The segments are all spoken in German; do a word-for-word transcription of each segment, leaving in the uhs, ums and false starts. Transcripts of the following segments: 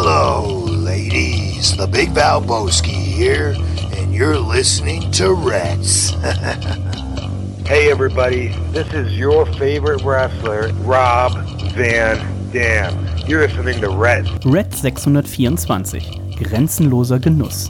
Hello, ladies. The Big Valboski here, and you're listening to Reds. Hey, everybody. This is your favorite wrestler, Rob Van Dam. You're listening to Reds. Red sechshundertvierundzwanzig. Grenzenloser Genuss.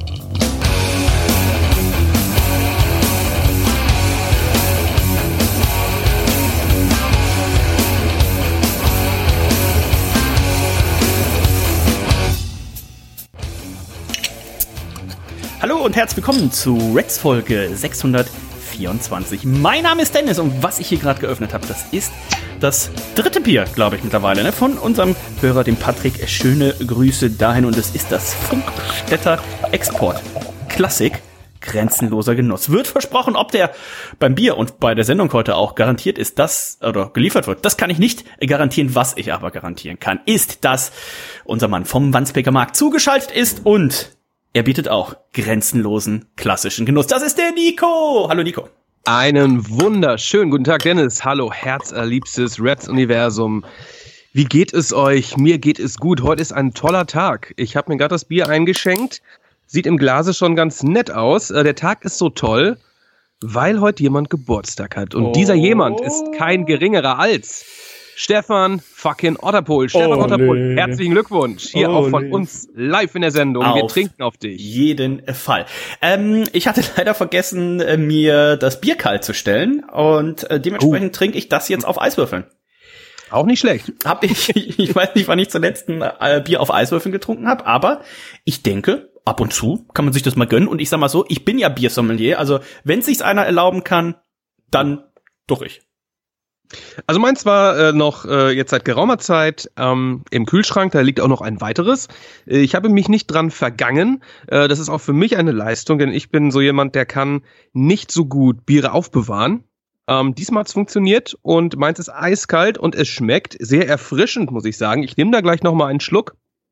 Hallo und herzlich willkommen zu Reds Folge sechshundertvierundzwanzig. Mein Name ist Dennis und was ich hier gerade geöffnet habe, das ist das dritte Bier, glaube ich mittlerweile, ne, von unserem Hörer, dem Patrick. Schöne Grüße dahin und es ist das Funkstätter Export Klassik. Grenzenloser Genuss. Wird versprochen, ob der beim Bier und bei der Sendung heute auch garantiert ist, das oder geliefert wird. Das kann ich nicht garantieren. Was ich aber garantieren kann, ist, dass unser Mann vom Wandsbeker Markt zugeschaltet ist und er bietet auch grenzenlosen klassischen Genuss. Das ist der Nico. Hallo Nico. Einen wunderschönen guten Tag, Dennis. Hallo, herzerliebstes Reds-Universum. Wie geht es euch? Mir geht es gut. Heute ist ein toller Tag. Ich habe mir gerade das Bier eingeschenkt. Sieht im Glase schon ganz nett aus. Der Tag ist so toll, weil heute jemand Geburtstag hat. Und oh. dieser jemand ist kein geringerer als Stefan fucking Otterpohl. Stefan Otterpohl, herzlichen Glückwunsch. Hier Olé. Auch von uns live in der Sendung. Auf Wir trinken auf dich. Jeden Fall. Ähm, ich hatte leider vergessen, mir das Bier kalt zu stellen. Und äh, dementsprechend uh. trinke ich das jetzt auf Eiswürfeln. Auch nicht schlecht. Hab ich, ich weiß nicht, wann ich zuletzt ein äh, Bier auf Eiswürfeln getrunken habe, aber ich denke, ab und zu kann man sich das mal gönnen. Und ich sag mal so, ich bin ja Biersommelier. Also wenn sich's einer erlauben kann, dann doch ich. Also meins war äh, noch äh, jetzt seit geraumer Zeit ähm, im Kühlschrank, da liegt auch noch ein weiteres. Äh, ich habe mich nicht dran vergangen. Äh, das ist auch für mich eine Leistung, denn ich bin so jemand, der kann nicht so gut Biere aufbewahren. Ähm, diesmal hat's funktioniert und meins ist eiskalt und es schmeckt sehr erfrischend, muss ich sagen. Ich nehme da gleich noch mal einen Schluck.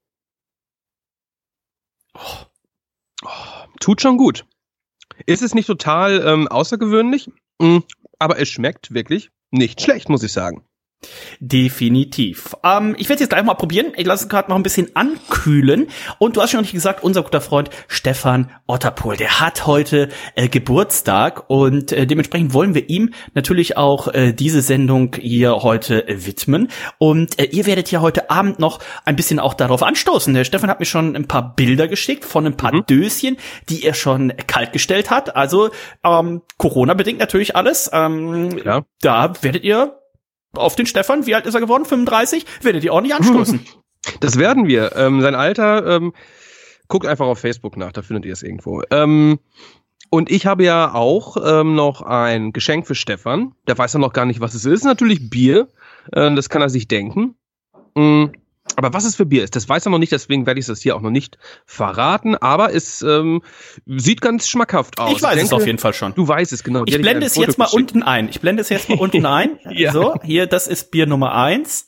Oh. Oh, tut schon gut. Ist es nicht total ähm, außergewöhnlich, mm, aber es schmeckt wirklich nicht schlecht, muss ich sagen. Definitiv. Ähm, ich werde es jetzt gleich mal probieren. Ich lasse es gerade noch ein bisschen ankühlen. Und du hast schon nicht gesagt, unser guter Freund Stefan Otterpohl, der hat heute äh, Geburtstag und äh, dementsprechend wollen wir ihm natürlich auch äh, diese Sendung hier heute äh, widmen. Und äh, ihr werdet ja heute Abend noch ein bisschen auch darauf anstoßen. Der Stefan hat mir schon ein paar Bilder geschickt von ein paar mhm. Döschen, die er schon kalt gestellt hat. Also ähm, Corona-bedingt natürlich alles. Ähm, ja. Da werdet ihr auf den Stefan, wie alt ist er geworden? fünfunddreißig? Werdet ihr ordentlich anstoßen? Das werden wir. Ähm, sein Alter, ähm, guckt einfach auf Facebook nach, da findet ihr es irgendwo. Ähm, und ich habe ja auch ähm, noch ein Geschenk für Stefan. Der weiß ja noch gar nicht, was es ist. Natürlich Bier. Äh, das kann er sich denken. Mhm. Aber was es für Bier ist, das weiß er noch nicht, deswegen werde ich das hier auch noch nicht verraten, aber es ähm, sieht ganz schmackhaft aus. Ich weiß ich denke, es auf jeden Fall schon. Du weißt es, genau. Ich blende es jetzt mal geschickt. unten ein. Ich blende es jetzt mal unten ein. Ja. So, hier, das ist Bier Nummer eins.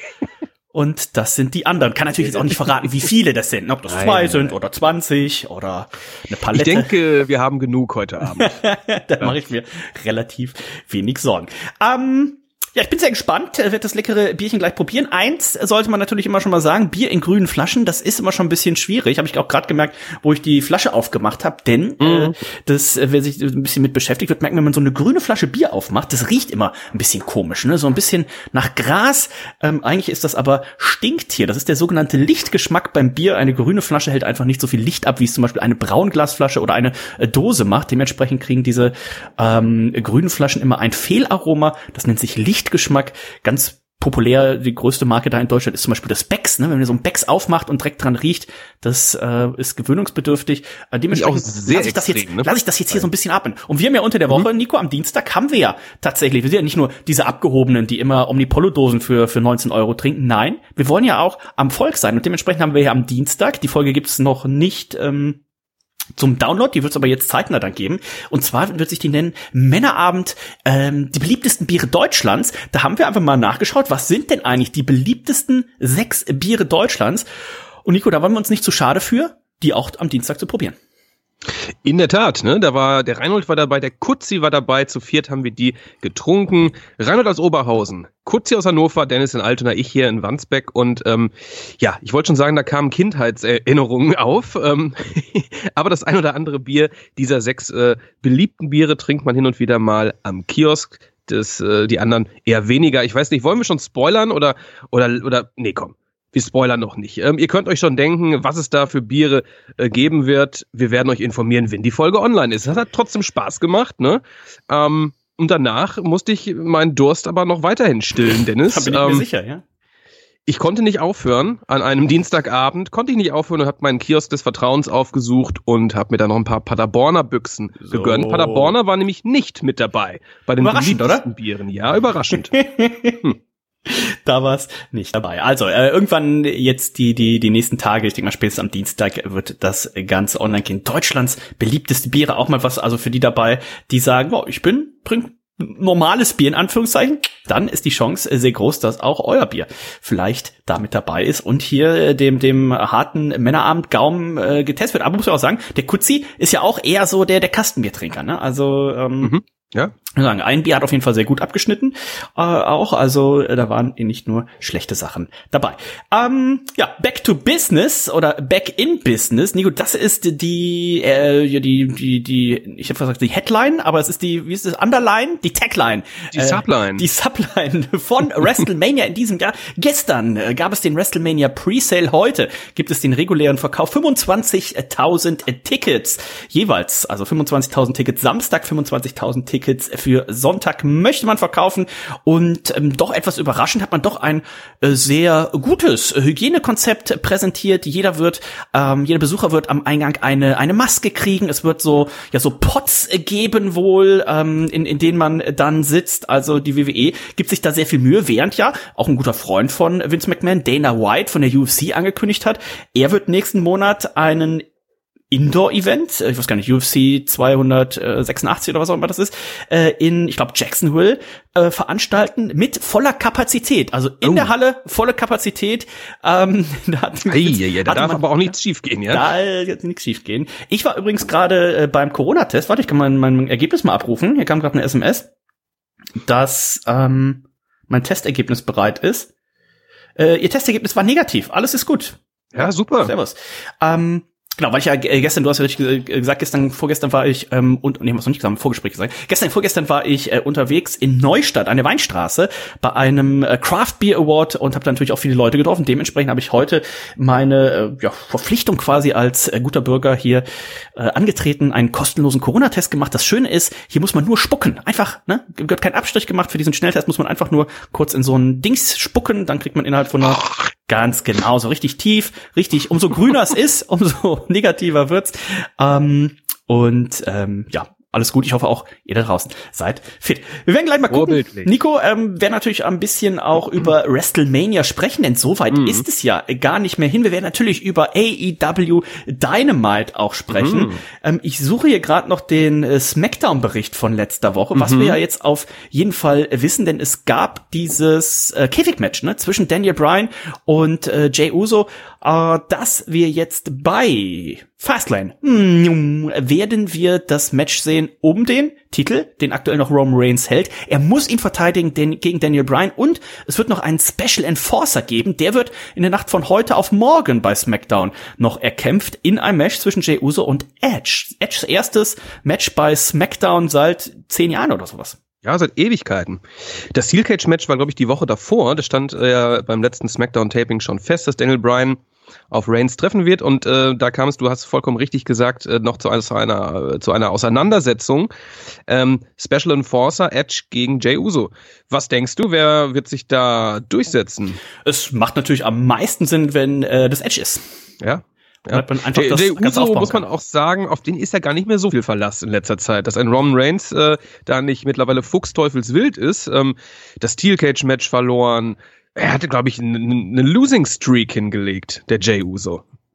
Und das sind die anderen. Kann natürlich jetzt auch nicht verraten, wie viele das sind. Ob das nein, zwei nein, sind nein. oder zwanzig oder eine Palette. Ich denke, wir haben genug heute Abend. Da ja. mache ich mir relativ wenig Sorgen. Ähm... Ja, ich bin sehr gespannt, werde das leckere Bierchen gleich probieren. Eins sollte man natürlich immer schon mal sagen, Bier in grünen Flaschen, das ist immer schon ein bisschen schwierig. Habe ich auch gerade gemerkt, wo ich die Flasche aufgemacht habe. Denn mhm. äh, das, wer sich ein bisschen mit beschäftigt, wird merken, wenn man so eine grüne Flasche Bier aufmacht, das riecht immer ein bisschen komisch, ne? So ein bisschen nach Gras. Ähm, eigentlich ist das aber Stinktier. Das ist der sogenannte Lichtgeschmack beim Bier. Eine grüne Flasche hält einfach nicht so viel Licht ab, wie es zum Beispiel eine Braunglasflasche oder eine äh, Dose macht. Dementsprechend kriegen diese ähm, grünen Flaschen immer ein Fehlaroma. Das nennt sich Licht. Geschmack. Ganz populär, die größte Marke da in Deutschland ist zum Beispiel das Becks, ne? Wenn man so ein Becks aufmacht und direkt dran riecht, das äh, ist gewöhnungsbedürftig. Äh, dementsprechend lasse ich das jetzt, ne? lasse ich das jetzt hier so ein bisschen ab. Und wir haben ja unter der Woche, mhm. Nico, am Dienstag haben wir ja tatsächlich, wir sind ja nicht nur diese Abgehobenen, die immer Omnipollo-Dosen für für neunzehn Euro trinken. Nein, wir wollen ja auch am Volk sein. Und dementsprechend haben wir ja am Dienstag, die Folge gibt's noch nicht ähm, zum Download, die wird es aber jetzt zeitnah dann geben. Und zwar wird sich die nennen Männerabend, ähm, die beliebtesten Biere Deutschlands. Da haben wir einfach mal nachgeschaut, was sind denn eigentlich die beliebtesten sechs Biere Deutschlands? Und Nico, da waren wir uns nicht zu schade für, die auch am Dienstag zu probieren. In der Tat, ne? Da war der Reinhold war dabei, der Kutzi war dabei, zu viert haben wir die getrunken. Reinhold aus Oberhausen, Kutzi aus Hannover, Dennis in Altona, ich hier in Wandsbek und ähm, ja, ich wollte schon sagen, da kamen Kindheitserinnerungen auf, ähm, aber das ein oder andere Bier dieser sechs äh, beliebten Biere trinkt man hin und wieder mal am Kiosk, das, äh, die anderen eher weniger. Ich weiß nicht, wollen wir schon spoilern oder, oder, oder, nee, komm. Wir spoilern noch nicht. Ähm, ihr könnt euch schon denken, was es da für Biere äh, geben wird. Wir werden euch informieren, wenn die Folge online ist. Das hat trotzdem Spaß gemacht, ne? Ähm, und danach musste ich meinen Durst aber noch weiterhin stillen, Dennis. Da bin ich ähm, mir sicher, ja. Ich konnte nicht aufhören. An einem Dienstagabend konnte ich nicht aufhören und habe meinen Kiosk des Vertrauens aufgesucht und habe mir da noch ein paar Paderborner Büchsen so. gegönnt. Paderborner war nämlich nicht mit dabei bei den beliebtesten Bieren. Ja, überraschend. hm. Da war's nicht dabei. Also, äh, irgendwann jetzt die, die, die nächsten Tage, ich denke mal spätestens am Dienstag wird das Ganze online gehen. Deutschlands beliebteste Biere, auch mal was, also für die dabei, die sagen, oh, ich bin, trink normales Bier in Anführungszeichen, dann ist die Chance sehr groß, dass auch euer Bier vielleicht damit dabei ist und hier dem, dem harten Männerabend Gaumen äh, getestet wird. Aber muss man auch sagen, der Kutzi ist ja auch eher so der, der Kastenbiertrinker, ne? Also, ähm, mhm. Ja. Sagen, ein Bier hat auf jeden Fall sehr gut abgeschnitten, äh, auch, also äh, da waren nicht nur schlechte Sachen dabei. Ähm, ja, Back to Business oder Back in Business, Nico, das ist die, äh, die, die, die, ich habe gesagt die Headline, aber es ist die, wie ist das, Underline, die Tagline, die äh, Subline, die Subline von WrestleMania in diesem Jahr. Gestern äh, gab es den WrestleMania Presale, heute gibt es den regulären Verkauf, fünfundzwanzigtausend Tickets jeweils, also fünfundzwanzigtausend Tickets Samstag, fünfundzwanzigtausend Tickets für Sonntag möchte man verkaufen und ähm, doch etwas überraschend hat man doch ein äh, sehr gutes Hygienekonzept präsentiert. Jeder wird, ähm, jeder Besucher wird am Eingang eine eine Maske kriegen. Es wird so ja so Pots geben wohl, ähm, in in denen man dann sitzt. Also die W W E gibt sich da sehr viel Mühe, während ja auch ein guter Freund von Vince McMahon, Dana White von der U F C angekündigt hat, er wird nächsten Monat einen Indoor-Event, ich weiß gar nicht, U F C zweihundertsechsundachtzig oder was auch immer das ist, äh, in, ich glaube, Jacksonville äh, veranstalten mit voller Kapazität. Also in oh. der Halle volle Kapazität. Ähm, da hat, Ei, ja, da darf man, aber auch nichts schiefgehen, ja? Da wird nichts schiefgehen. Ich war übrigens gerade äh, beim Corona-Test. Warte, ich kann mein, mein Ergebnis mal abrufen. Hier kam gerade eine S M S, dass ähm, mein Testergebnis bereit ist. Äh, ihr Testergebnis war negativ. Alles ist gut. Ja, super. Servus. Ähm, Genau, weil ich ja gestern, du hast ja richtig gesagt, gestern, vorgestern war ich, ähm, und, nee, was noch nicht gesagt, im Vorgespräch gesagt, gestern, vorgestern war ich äh, unterwegs in Neustadt, an der Weinstraße, bei einem äh, Craft Beer Award und habe da natürlich auch viele Leute getroffen. Dementsprechend habe ich heute meine äh, ja, Verpflichtung quasi als äh, guter Bürger hier äh, angetreten, einen kostenlosen Corona-Test gemacht. Das Schöne ist, hier muss man nur spucken. Einfach, ne, wird kein Abstrich gemacht. Für diesen Schnelltest muss man einfach nur kurz in so ein Dings spucken, dann kriegt man innerhalb von einer, ganz genau, so richtig tief, richtig, umso grüner es ist, umso negativer wird's. Ähm, und ähm, ja, alles gut. Ich hoffe auch, ihr da draußen seid fit. Wir werden gleich mal gucken. Nico, ähm, werden natürlich ein bisschen auch über WrestleMania sprechen, denn so weit mhm. ist es ja gar nicht mehr hin. Wir werden natürlich über A E W Dynamite auch sprechen. Mhm. Ähm, ich suche hier gerade noch den äh, SmackDown-Bericht von letzter Woche, mhm. was wir ja jetzt auf jeden Fall wissen, denn es gab dieses äh, Käfig-Match, ne, zwischen Daniel Bryan und äh, Jey Uso, äh, das wir jetzt bei Fastlane hm, werden wir das Match sehen um den Titel, den aktuell noch Roman Reigns hält. Er muss ihn verteidigen den, gegen Daniel Bryan und es wird noch einen Special Enforcer geben. Der wird in der Nacht von heute auf morgen bei SmackDown noch erkämpft in einem Match zwischen Jey Uso und Edge. Edges erstes Match bei SmackDown seit zehn Jahren oder sowas. Ja, seit Ewigkeiten. Das Steel Cage Match war, glaube ich, die Woche davor. Das stand äh, beim letzten SmackDown-Taping schon fest, dass Daniel Bryan auf Reigns treffen wird und äh, da kam es, du hast vollkommen richtig gesagt, äh, noch zu einer, zu einer, zu einer Auseinandersetzung. Ähm, Special Enforcer Edge gegen Jey Uso. Was denkst du, wer wird sich da durchsetzen? Es macht natürlich am meisten Sinn, wenn äh, das Edge ist. Ja. Ja. Man einfach Jey, das Jey ganz Uso, muss man auch sagen, auf den ist ja gar nicht mehr so viel Verlass in letzter Zeit. Dass ein Roman Reigns äh, da nicht mittlerweile fuchsteufelswild ist, ähm, das Steel Cage Match verloren. Er hatte, glaube ich, eine Losing Streak hingelegt, der Jey Uso.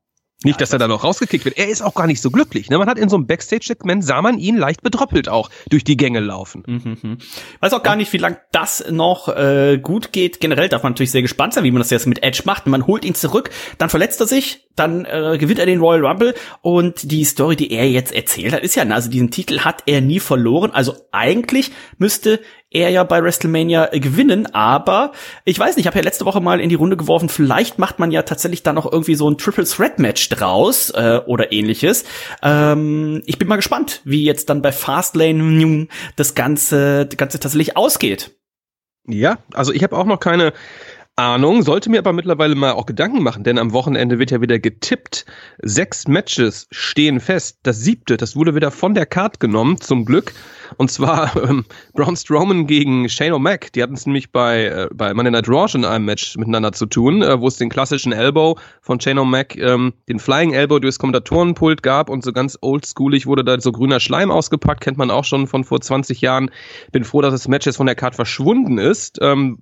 Nicht, dass er da noch rausgekickt wird. Er ist auch gar nicht so glücklich. Ne? Man hat in so einem Backstage-Segment, sah man ihn leicht bedröppelt auch durch die Gänge laufen. Mhm. Weiß auch gar nicht, wie lang das noch äh, gut geht. Generell darf man natürlich sehr gespannt sein, wie man das jetzt mit Edge macht. Man holt ihn zurück, dann verletzt er sich, dann äh, gewinnt er den Royal Rumble. Und die Story, die er jetzt erzählt hat, ist ja, also diesen Titel hat er nie verloren. Also eigentlich müsste er ja bei WrestleMania gewinnen, aber ich weiß nicht, ich habe ja letzte Woche mal in die Runde geworfen, vielleicht macht man ja tatsächlich da noch irgendwie so ein Triple Threat Match draus äh, oder ähnliches. Ähm, ich bin mal gespannt, wie jetzt dann bei Fastlane das Ganze, das Ganze tatsächlich ausgeht. Ja, also ich habe auch noch keine Ahnung, sollte mir aber mittlerweile mal auch Gedanken machen, denn am Wochenende wird ja wieder getippt. Sechs Matches stehen fest. Das siebte, das wurde wieder von der Card genommen, zum Glück. Und zwar ähm, Braun Strowman gegen Shane O'Mac. Die hatten es nämlich bei äh, bei Monday Night Raw schon in einem Match miteinander zu tun, äh, wo es den klassischen Elbow von Shane O'Mac, ähm, den Flying Elbow durchs Kommentatorenpult gab und so ganz oldschoolig wurde da so grüner Schleim ausgepackt, kennt man auch schon von vor zwanzig Jahren. Bin froh, dass das Match jetzt von der Card verschwunden ist. Ähm,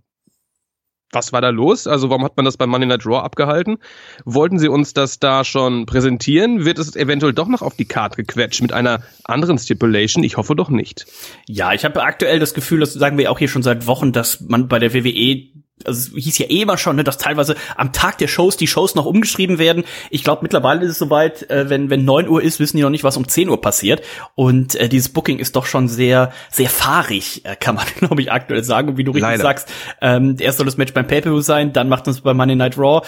Was war da los? Also warum hat man das bei Monday Night Raw abgehalten? Wollten sie uns das da schon präsentieren? Wird es eventuell doch noch auf die Card gequetscht mit einer anderen Stipulation? Ich hoffe doch nicht. Ja, ich habe aktuell das Gefühl, das sagen wir auch hier schon seit Wochen, dass man bei der W W E, also es hieß ja eh immer schon, ne, dass teilweise am Tag der Shows die Shows noch umgeschrieben werden. Ich glaube, mittlerweile ist es soweit, äh, wenn wenn neun Uhr ist, wissen die noch nicht, was um zehn Uhr passiert. Und äh, dieses Booking ist doch schon sehr sehr fahrig, äh, kann man, glaube ich, aktuell sagen. Und wie du richtig Leider. sagst, ähm, erst soll das Match beim Pay-Per-View sein, dann macht es bei Monday Night Raw.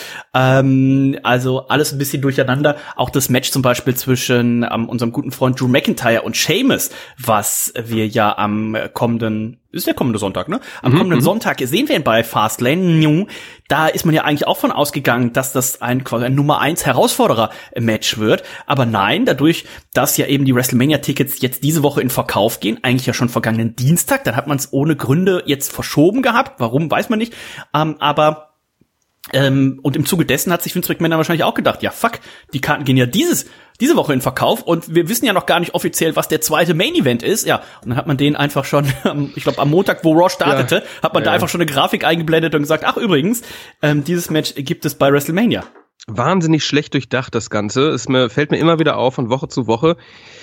Ähm, also alles ein bisschen durcheinander. Auch das Match zum Beispiel zwischen ähm, unserem guten Freund Drew McIntyre und Sheamus, was wir ja am kommenden ist der kommende Sonntag, ne? Am mhm, kommenden Sonntag sehen wir ihn bei Fastlane. Da ist man ja eigentlich auch von ausgegangen, dass das ein quasi ein Nummer eins Herausforderer-Match wird. Aber nein, dadurch, dass ja eben die WrestleMania-Tickets jetzt diese Woche in Verkauf gehen, eigentlich ja schon vergangenen Dienstag, dann hat man es ohne Gründe jetzt verschoben gehabt. Warum, weiß man nicht. Ähm, aber Ähm, und im Zuge dessen hat sich Vince McMahon dann wahrscheinlich auch gedacht, ja fuck, die Karten gehen ja dieses diese Woche in Verkauf und wir wissen ja noch gar nicht offiziell, was der zweite Main Event ist. Ja, und dann hat man den einfach schon, ich glaube am Montag, wo Raw startete, ja, hat man ja. da einfach schon eine Grafik eingeblendet und gesagt, ach übrigens, ähm, dieses Match gibt es bei WrestleMania. Wahnsinnig schlecht durchdacht das Ganze. Es mir, fällt mir immer wieder auf von Woche zu Woche.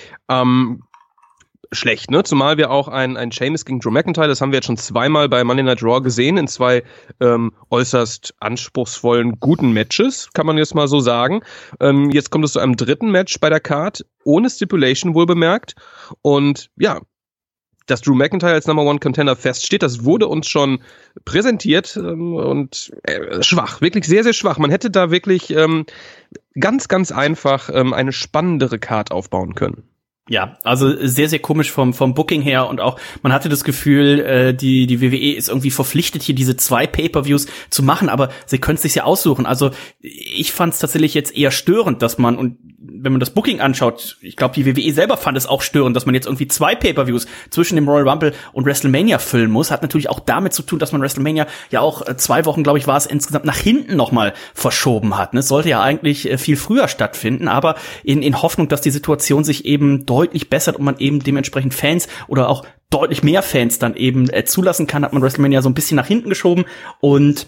Ähm, schlecht, ne? Zumal wir auch ein, ein Sheamus gegen Drew McIntyre, das haben wir jetzt schon zweimal bei Monday Night Raw gesehen, in zwei ähm, äußerst anspruchsvollen, guten Matches, kann man jetzt mal so sagen. Ähm, jetzt kommt es zu einem dritten Match bei der Card, ohne Stipulation wohl bemerkt. Und ja, dass Drew McIntyre als Number One Contender feststeht, das wurde uns schon präsentiert ähm, und äh, schwach, wirklich sehr, sehr schwach. Man hätte da wirklich ähm, ganz, ganz einfach ähm, eine spannendere Card aufbauen können. Ja, also sehr, sehr komisch vom vom Booking her und auch, man hatte das Gefühl, äh, die die W W E ist irgendwie verpflichtet, hier diese zwei Pay-Per-Views zu machen, aber sie können es sich ja aussuchen. Also ich fand es tatsächlich jetzt eher störend, dass man, und wenn man das Booking anschaut, ich glaube, die W W E selber fand es auch störend, dass man jetzt irgendwie zwei Pay-Per-Views zwischen dem Royal Rumble und WrestleMania füllen muss. Hat natürlich auch damit zu tun, dass man WrestleMania ja auch äh, zwei Wochen, glaube ich, war es insgesamt nach hinten nochmal verschoben hat. Es sollte ja eigentlich äh, viel früher stattfinden, aber in in Hoffnung, dass die Situation sich eben deutlich bessert und man eben dementsprechend Fans oder auch deutlich mehr Fans dann eben äh, zulassen kann, hat man WrestleMania so ein bisschen nach hinten geschoben und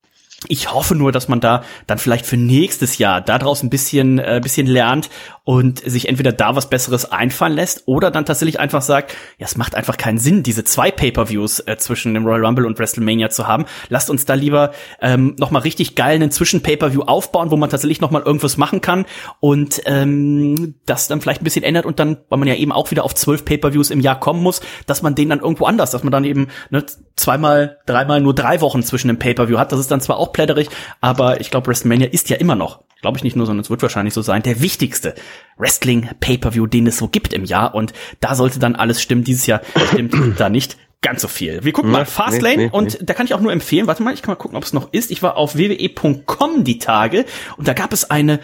ich hoffe nur, dass man da dann vielleicht für nächstes Jahr daraus ein bisschen äh, bisschen lernt und sich entweder da was Besseres einfallen lässt oder dann tatsächlich einfach sagt, ja, es macht einfach keinen Sinn, diese zwei Pay-Per-Views äh, zwischen dem Royal Rumble und WrestleMania zu haben. Lasst uns da lieber ähm, noch mal richtig geil einen Zwischen-Pay-Per-View aufbauen, wo man tatsächlich noch mal irgendwas machen kann und ähm, das dann vielleicht ein bisschen ändert und dann, weil man ja eben auch wieder auf zwölf Pay-Per-Views im Jahr kommen muss, dass man den dann irgendwo anders, dass man dann eben ne, zweimal, dreimal nur drei Wochen zwischen dem Pay-Per-View hat. Das ist dann zwar auch plätterig, aber ich glaube, WrestleMania ist ja immer noch, glaube ich nicht nur, sondern es wird wahrscheinlich so sein, der wichtigste Wrestling-Pay-Per-View, den es so gibt im Jahr und da sollte dann alles stimmen. Dieses Jahr stimmt da nicht ganz so viel. Wir gucken mal Fastlane nee, nee, und nee. Da kann ich auch nur empfehlen, warte mal, ich kann mal gucken, ob es noch ist. Ich war auf w w e punkt com die Tage und da gab es eine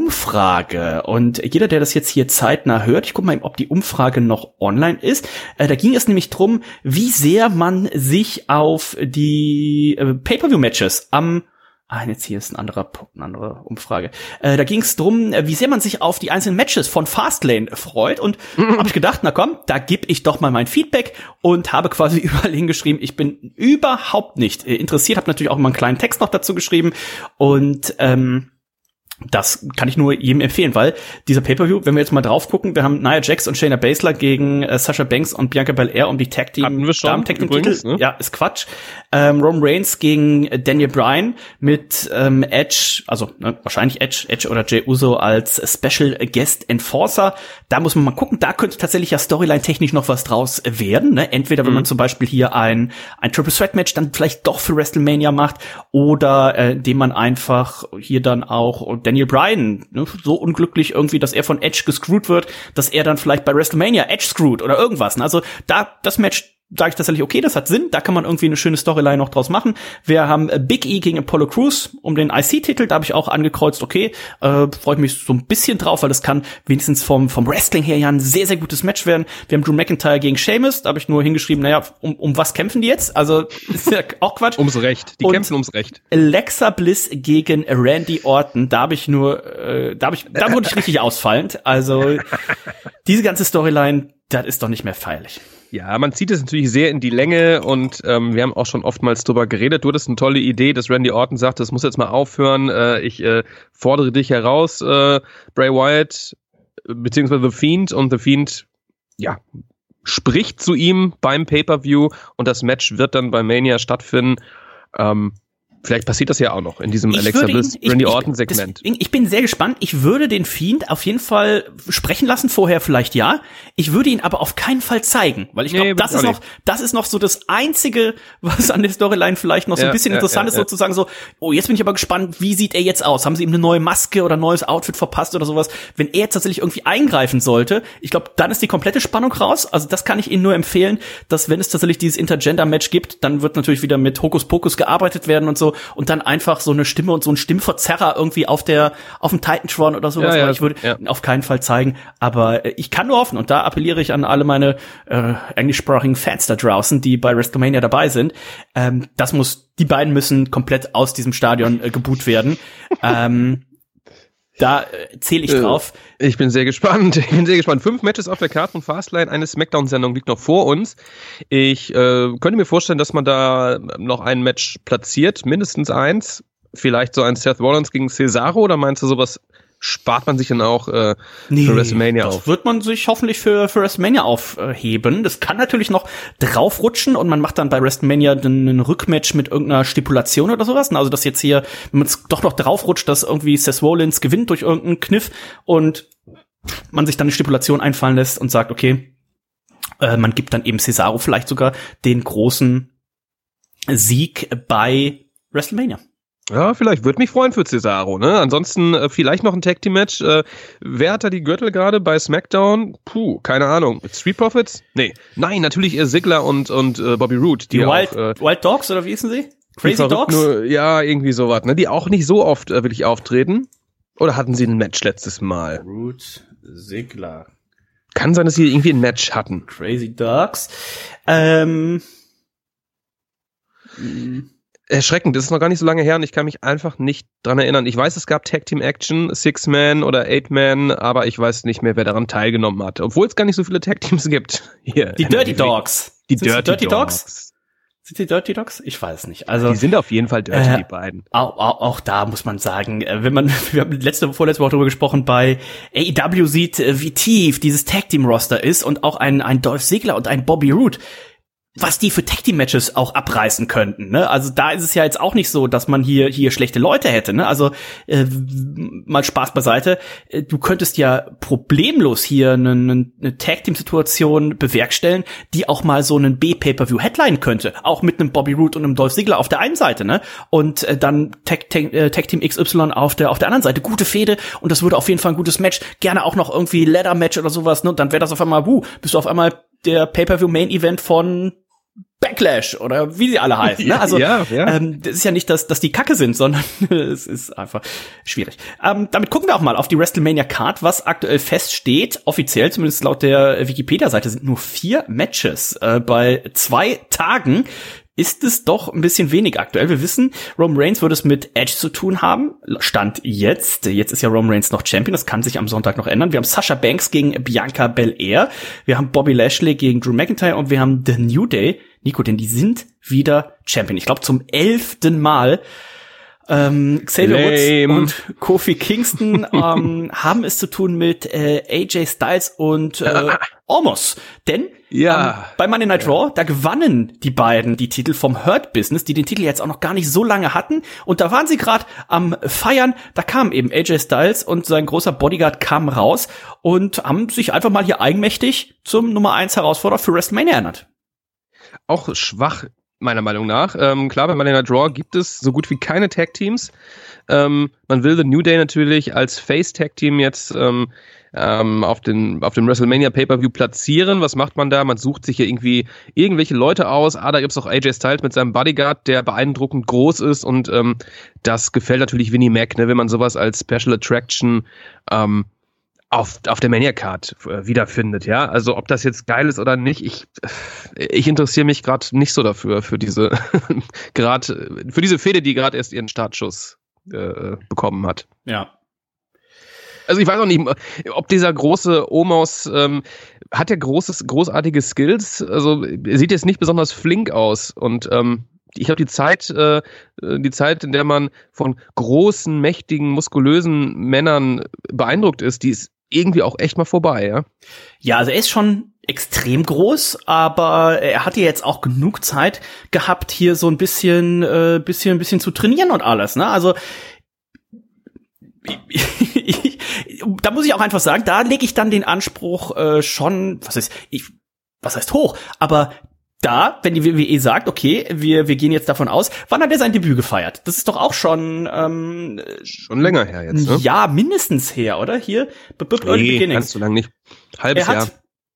Umfrage und jeder, der das jetzt hier zeitnah hört, ich gucke mal, ob die Umfrage noch online ist. Äh, da ging es nämlich drum, wie sehr man sich auf die äh, Pay-Per-View-Matches am Ah, jetzt hier ist ein anderer Punkt, eine andere Umfrage. Äh, da ging es drum, wie sehr man sich auf die einzelnen Matches von Fastlane freut. Und mhm. habe ich gedacht, na komm, da gebe ich doch mal mein Feedback und habe quasi überall hingeschrieben, ich bin überhaupt nicht interessiert. Habe natürlich auch mal einen kleinen Text noch dazu geschrieben und ähm, Das kann ich nur jedem empfehlen, weil dieser Pay-Per-View, wenn wir jetzt mal drauf gucken, wir haben Nia Jax und Shayna Baszler gegen äh, Sasha Banks und Bianca Belair um die Tag Team Hatten wir schon, Damen Tag Team übrigens, Titel. ne? Ja, ist Quatsch. Ähm, Roman Reigns gegen Daniel Bryan mit ähm, Edge, also ne, wahrscheinlich Edge, Edge oder Jey Uso als Special Guest Enforcer. Da muss man mal gucken, da könnte tatsächlich ja Storyline-technisch noch was draus werden. Ne? Entweder wenn mhm. man zum Beispiel hier ein ein Triple Threat Match dann vielleicht doch für WrestleMania macht oder äh, indem man einfach hier dann auch Daniel Bryan ne, so unglücklich irgendwie, dass er von Edge gescrewt wird, dass er dann vielleicht bei WrestleMania Edge screwt oder irgendwas. Also da das Match sage ich tatsächlich, okay, das hat Sinn, da kann man irgendwie eine schöne Storyline noch draus machen. Wir haben Big E gegen Apollo Crews um den I C-Titel, da habe ich auch angekreuzt, okay, äh, freue ich mich so ein bisschen drauf, weil das kann wenigstens vom vom Wrestling her ja ein sehr, sehr gutes Match werden. Wir haben Drew McIntyre gegen Sheamus, da habe ich nur hingeschrieben, naja, um, um was kämpfen die jetzt? Also, ist ja auch Quatsch. Ums Recht, die Und kämpfen ums Recht. Alexa Bliss gegen Randy Orton, da habe ich nur, äh, da habe ich, da wurde ich richtig ausfallend. Also, diese ganze Storyline, das ist doch nicht mehr feierlich. Ja, man zieht es natürlich sehr in die Länge und ähm, wir haben auch schon oftmals drüber geredet. Du hattest eine tolle Idee, dass Randy Orton sagt, das muss jetzt mal aufhören. Äh, ich äh, fordere dich heraus, äh, Bray Wyatt, beziehungsweise The Fiend. Und The Fiend, ja, spricht zu ihm beim Pay-Per-View und das Match wird dann bei Mania stattfinden. Ähm, Vielleicht passiert das ja auch noch in diesem ich Alexa Bliss, ihn, Randy Orton Segment. Ich, ich bin sehr gespannt. Ich würde den Fiend auf jeden Fall sprechen lassen, vorher vielleicht ja. Ich würde ihn aber auf keinen Fall zeigen, weil ich glaube, nee, das ist noch, das ist noch so das Einzige, was an der Storyline vielleicht noch so ja, ein bisschen ja, interessant ja, ist, ja. sozusagen so, oh, jetzt bin ich aber gespannt, wie sieht er jetzt aus? Haben sie ihm eine neue Maske oder ein neues Outfit verpasst oder sowas? Wenn er jetzt tatsächlich irgendwie eingreifen sollte, ich glaube, dann ist die komplette Spannung raus. Also das kann ich Ihnen nur empfehlen, dass wenn es tatsächlich dieses Intergender-Match gibt, dann wird natürlich wieder mit Hokuspokus gearbeitet werden und so. Und dann einfach so eine Stimme und so ein Stimmverzerrer irgendwie auf der auf dem Titantron oder sowas. Ja, ja, ich würde ja. auf keinen Fall zeigen. Aber ich kann nur hoffen, und da appelliere ich an alle meine äh, englischsprachigen Fans da draußen, die bei WrestleMania dabei sind. Ähm, das muss, die beiden müssen komplett aus diesem Stadion äh, geboot werden. ähm, Da äh, zähle ich drauf. Ich bin sehr gespannt. Ich bin sehr gespannt. Fünf Matches auf der Karte von Fastlane, eine Smackdown-Sendung liegt noch vor uns. Ich äh, könnte mir vorstellen, dass man da noch ein Match platziert, mindestens eins. Vielleicht so ein Seth Rollins gegen Cesaro, oder meinst du, sowas spart man sich dann auch äh, nee, für WrestleMania das auf? Wird man sich hoffentlich für für WrestleMania aufheben. Das kann natürlich noch draufrutschen und man macht dann bei WrestleMania ein Rückmatch mit irgendeiner Stipulation oder sowas. Also das jetzt hier, wenn man es doch noch draufrutscht, dass irgendwie Seth Rollins gewinnt durch irgendeinen Kniff und man sich dann eine Stipulation einfallen lässt und sagt, okay, äh, man gibt dann eben Cesaro vielleicht sogar den großen Sieg bei WrestleMania. Ja, vielleicht würde mich freuen für Cesaro, ne? Ansonsten äh, vielleicht noch ein Tag-Team-Match. Äh, wer hat da die Gürtel gerade bei SmackDown? Puh, keine Ahnung. Street Profits? Nee. Nein, natürlich eher Ziggler und und äh, Bobby Roode. Die, die Wild, auch, äh, Wild Dogs, oder wie hießen sie? Crazy Dogs? Nur, ja, irgendwie sowas, ne? Die auch nicht so oft äh, wirklich auftreten. Oder hatten sie ein Match letztes Mal? Roode, Ziggler. Kann sein, dass sie irgendwie ein Match hatten. Crazy Dogs. Ähm... Erschreckend, das ist noch gar nicht so lange her und ich kann mich einfach nicht dran erinnern. Ich weiß, es gab Tag Team Action, Six Man oder Eight Man, aber ich weiß nicht mehr, wer daran teilgenommen hat. Obwohl es gar nicht so viele Tag Teams gibt. Hier. Die Dirty Dogs. Die Dirty, Dirty Dogs? Dogs? Sind die Dirty Dogs? Ich weiß nicht. Also die sind auf jeden Fall dirty, äh, die beiden. Auch, auch, auch da muss man sagen, wenn man, wir haben letzte, vorletzte Woche darüber gesprochen, bei A E W sieht, wie tief dieses Tag Team Roster ist und auch ein, ein Dolph Ziggler und ein Bobby Roode, was die für Tag-Team-Matches auch abreißen könnten, ne? Also da ist es ja jetzt auch nicht so, dass man hier hier schlechte Leute hätte, ne? Also äh, mal Spaß beiseite, du könntest ja problemlos hier eine, eine Tag-Team-Situation bewerkstelligen, die auch mal so einen B-Pay-Per-View headline könnte, auch mit einem Bobby Roode und einem Dolph Ziggler auf der einen Seite, ne? Und äh, dann Tag, Tag, äh, Tag-Team X Y auf der auf der anderen Seite, gute Fehde und das würde auf jeden Fall ein gutes Match, gerne auch noch irgendwie Ladder-Match oder sowas, ne? Und dann wäre das auf einmal, wuh, bist du auf einmal der Pay-Per-View-Main-Event von Backlash oder wie sie alle heißen. Ne? Also ja, ja. Ähm, das ist ja nicht, dass, dass die Kacke sind, sondern es ist einfach schwierig. Ähm, damit gucken wir auch mal auf die WrestleMania-Card, was aktuell feststeht. Offiziell, zumindest laut der Wikipedia-Seite, sind nur vier Matches. Äh, bei zwei Tagen ist es doch ein bisschen wenig aktuell. Wir wissen, Roman Reigns würde es mit Edge zu tun haben. Stand jetzt. Jetzt ist ja Roman Reigns noch Champion. Das kann sich am Sonntag noch ändern. Wir haben Sasha Banks gegen Bianca Belair. Wir haben Bobby Lashley gegen Drew McIntyre. Und wir haben The New Day. Nico, denn die sind wieder Champion. Ich glaube zum elften Mal. Ähm, Xavier Lame. Woods und Kofi Kingston ähm, haben es zu tun mit äh, A J Styles und äh, Omos. Denn Ja. ähm, bei Monday Night Raw, da gewannen die beiden die Titel vom Hurt Business, die den Titel jetzt auch noch gar nicht so lange hatten. Und da waren sie gerade am Feiern. Da kam eben A J Styles und sein großer Bodyguard kamen raus und haben sich einfach mal hier eigenmächtig zum Nummer eins Herausforderer für WrestleMania ernannt. Auch schwach, meiner Meinung nach. Ähm, klar, bei Monday Night Raw gibt es so gut wie keine Tag-Teams. Ähm, man will The New Day natürlich als Face-Tag-Team jetzt ähm, ähm, auf, den, auf dem WrestleMania Pay-Per-View platzieren. Was macht man da? Man sucht sich hier irgendwie irgendwelche Leute aus. Ah, da gibt's auch A J Styles mit seinem Bodyguard, der beeindruckend groß ist und ähm, das gefällt natürlich Vinnie Mac, ne, wenn man sowas als Special Attraction ähm, auf, auf der Mania-Card äh, wiederfindet, ja. Also ob das jetzt geil ist oder nicht, ich, ich interessiere mich gerade nicht so dafür, für diese gerade für diese Fehde, die gerade erst ihren Startschuss äh, bekommen hat. Ja. Also ich weiß auch nicht, ob dieser große Omos, ähm, hat er großes, großartige Skills, also er sieht jetzt nicht besonders flink aus und ähm, ich habe die Zeit, äh, die Zeit, in der man von großen, mächtigen, muskulösen Männern beeindruckt ist, die ist irgendwie auch echt mal vorbei, ja? Ja, also er ist schon extrem groß, aber er hatte jetzt auch genug Zeit gehabt, hier so ein bisschen, äh, bisschen, bisschen zu trainieren und alles, ne? Also da muss ich auch einfach sagen, da lege ich dann den Anspruch äh, schon, was ist, ich, was heißt hoch, aber da, wenn die W W E sagt, okay, wir wir gehen jetzt davon aus, wann hat er sein Debüt gefeiert? Das ist doch auch schon ähm, schon länger her jetzt, ne? Ja, mindestens her, oder? Hier, b- b- Early Nee, Beginnings. ganz so lang nicht. Halbes Er hat, Jahr.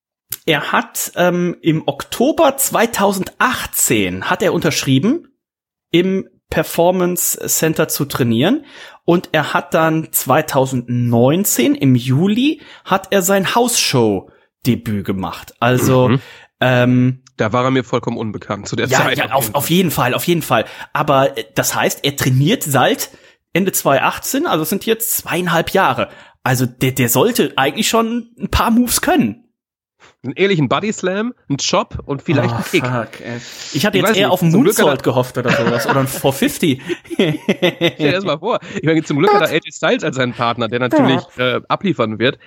er hat ähm, im Oktober zweitausendachtzehn hat er unterschrieben, im Performance Center zu trainieren, und er hat dann zweitausendneunzehn im Juli hat er sein Hausshow-Debüt gemacht. Also Mhm. ähm, Da war er mir vollkommen unbekannt zu der ja, Zeit. ja, auf, auf jeden Fall, auf jeden Fall. Aber äh, das heißt, er trainiert seit Ende zweitausendachtzehn, also es sind jetzt zweieinhalb Jahre. Also der, der sollte eigentlich schon ein paar Moves können. Einen ehrlichen Body Slam, einen Chop und vielleicht einen Kick. Fuck, ey. Ich hatte Ich jetzt weiß eher nicht, auf einen zum Glück hat Moonsault er- gehofft oder sowas. Oder ein vier fünfzig. Stell dir das mal vor. Ich meine, zum Glück hat er A J Styles als seinen Partner, der natürlich äh, abliefern wird.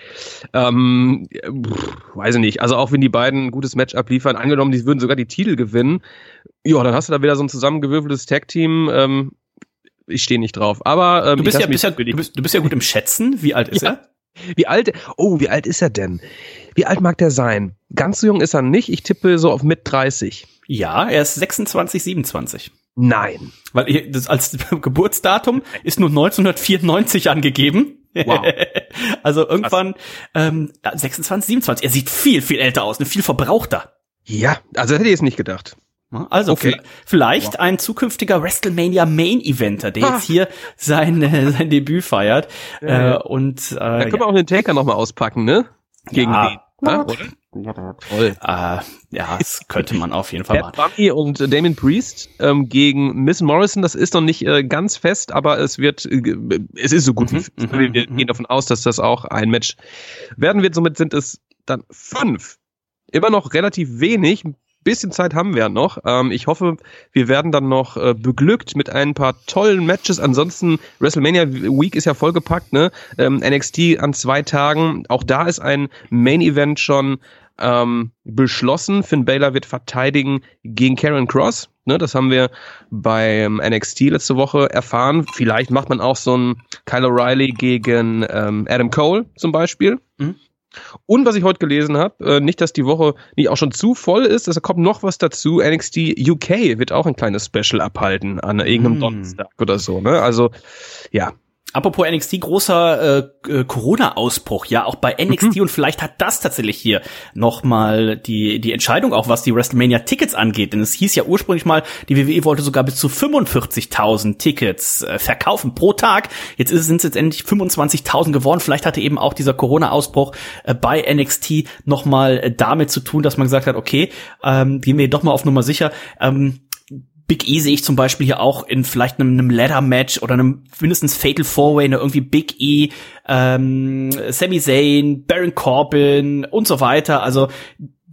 Ähm, pff, weiß ich nicht. Also auch wenn die beiden ein gutes Match abliefern, angenommen, die würden sogar die Titel gewinnen, ja, dann hast du da wieder so ein zusammengewürfeltes Tag-Team. Ähm, ich stehe nicht drauf. Aber ähm, Du bist ich ja, lass bist ja, mich- du bist, du bist ja gut im Schätzen. Wie alt ist Ja. er? Wie alt? Oh, wie alt ist er denn? Wie alt mag der sein? Ganz so jung ist er nicht. Ich tippe so auf mit dreißig. Ja, er ist sechsundzwanzig, siebenundzwanzig. Nein. Weil hier- das als Geburtsdatum ist nur neunzehnhundertvierundneunzig angegeben. Wow. Also irgendwann ähm, sechsundzwanzig, siebenundzwanzig. Er sieht viel, viel älter aus, ne, viel verbrauchter. Ja, also hätte ich es nicht gedacht. Also Okay. vi- vielleicht ein zukünftiger WrestleMania Main Eventer, der Ah. jetzt hier sein äh, sein Debüt feiert. Ja, ja. Äh, und äh, Da können ja. wir auch den Taker nochmal auspacken, ne? Gegen Ja. den. Ja, oder? Toll. Äh, ja, das könnte man auf jeden Fall Bad machen. Bunny und äh, Damien Priest ähm, gegen Miss Morrison, das ist noch nicht äh, ganz fest, aber es wird, äh, es ist so gut wie Mhm, fest. mhm, Wir, wir mhm. gehen davon aus, dass das auch ein Match werden wird. Somit sind es dann fünf. Immer noch relativ wenig. Ein bisschen Zeit haben wir ja noch. Ähm, ich hoffe, wir werden dann noch äh, beglückt mit ein paar tollen Matches. Ansonsten, WrestleMania Week ist ja vollgepackt, ne? Ähm, N X T an zwei Tagen. Auch da ist ein Main Event schon ähm, beschlossen. Finn Balor wird verteidigen gegen Karrion Kross. Ne, das haben wir beim N X T letzte Woche erfahren. Vielleicht macht man auch so ein Kyle O'Reilly gegen ähm, Adam Cole zum Beispiel. Mhm. Und was ich heute gelesen habe, äh, nicht, dass die Woche nicht auch schon zu voll ist, es kommt noch was dazu. N X T U K wird auch ein kleines Special abhalten an irgendeinem Mm. Donnerstag oder so. Ne? Also, ja. Apropos N X T, großer äh, äh, Corona-Ausbruch, ja, auch bei N X T, und vielleicht hat das tatsächlich hier nochmal die die Entscheidung, auch was die WrestleMania-Tickets angeht, denn es hieß ja ursprünglich mal, die W W E wollte sogar bis zu fünfundvierzigtausend Tickets äh, verkaufen pro Tag, jetzt sind es jetzt endlich fünfundzwanzigtausend geworden, vielleicht hatte eben auch dieser Corona-Ausbruch äh, bei N X T nochmal äh, damit zu tun, dass man gesagt hat, okay, ähm, gehen wir doch mal auf Nummer sicher, ähm, Big E sehe ich zum Beispiel hier auch in vielleicht einem, einem Ladder-Match oder einem mindestens Fatal Four-Way, ne, irgendwie Big E, ähm, Sami Zayn, Baron Corbin und so weiter. Also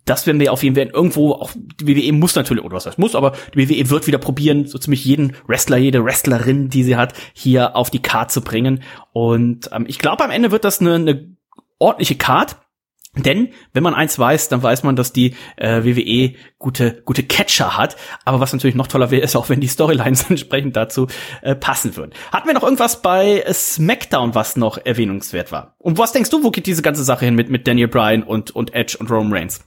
das werden wir auf jeden Fall irgendwo, auch die W W E muss natürlich, oder was heißt muss, aber die W W E wird wieder probieren, so ziemlich jeden Wrestler, jede Wrestlerin, die sie hat, hier auf die Card zu bringen. Und ähm, ich glaube, am Ende wird das eine, eine ordentliche Card. Denn wenn man eins weiß, dann weiß man, dass die äh, W W E gute gute Catcher hat. Aber was natürlich noch toller wäre, ist auch, wenn die Storylines entsprechend dazu äh, passen würden. Hatten wir noch irgendwas bei SmackDown, was noch erwähnungswert war? Und was denkst du, wo geht diese ganze Sache hin mit mit Daniel Bryan und und Edge und Roman Reigns?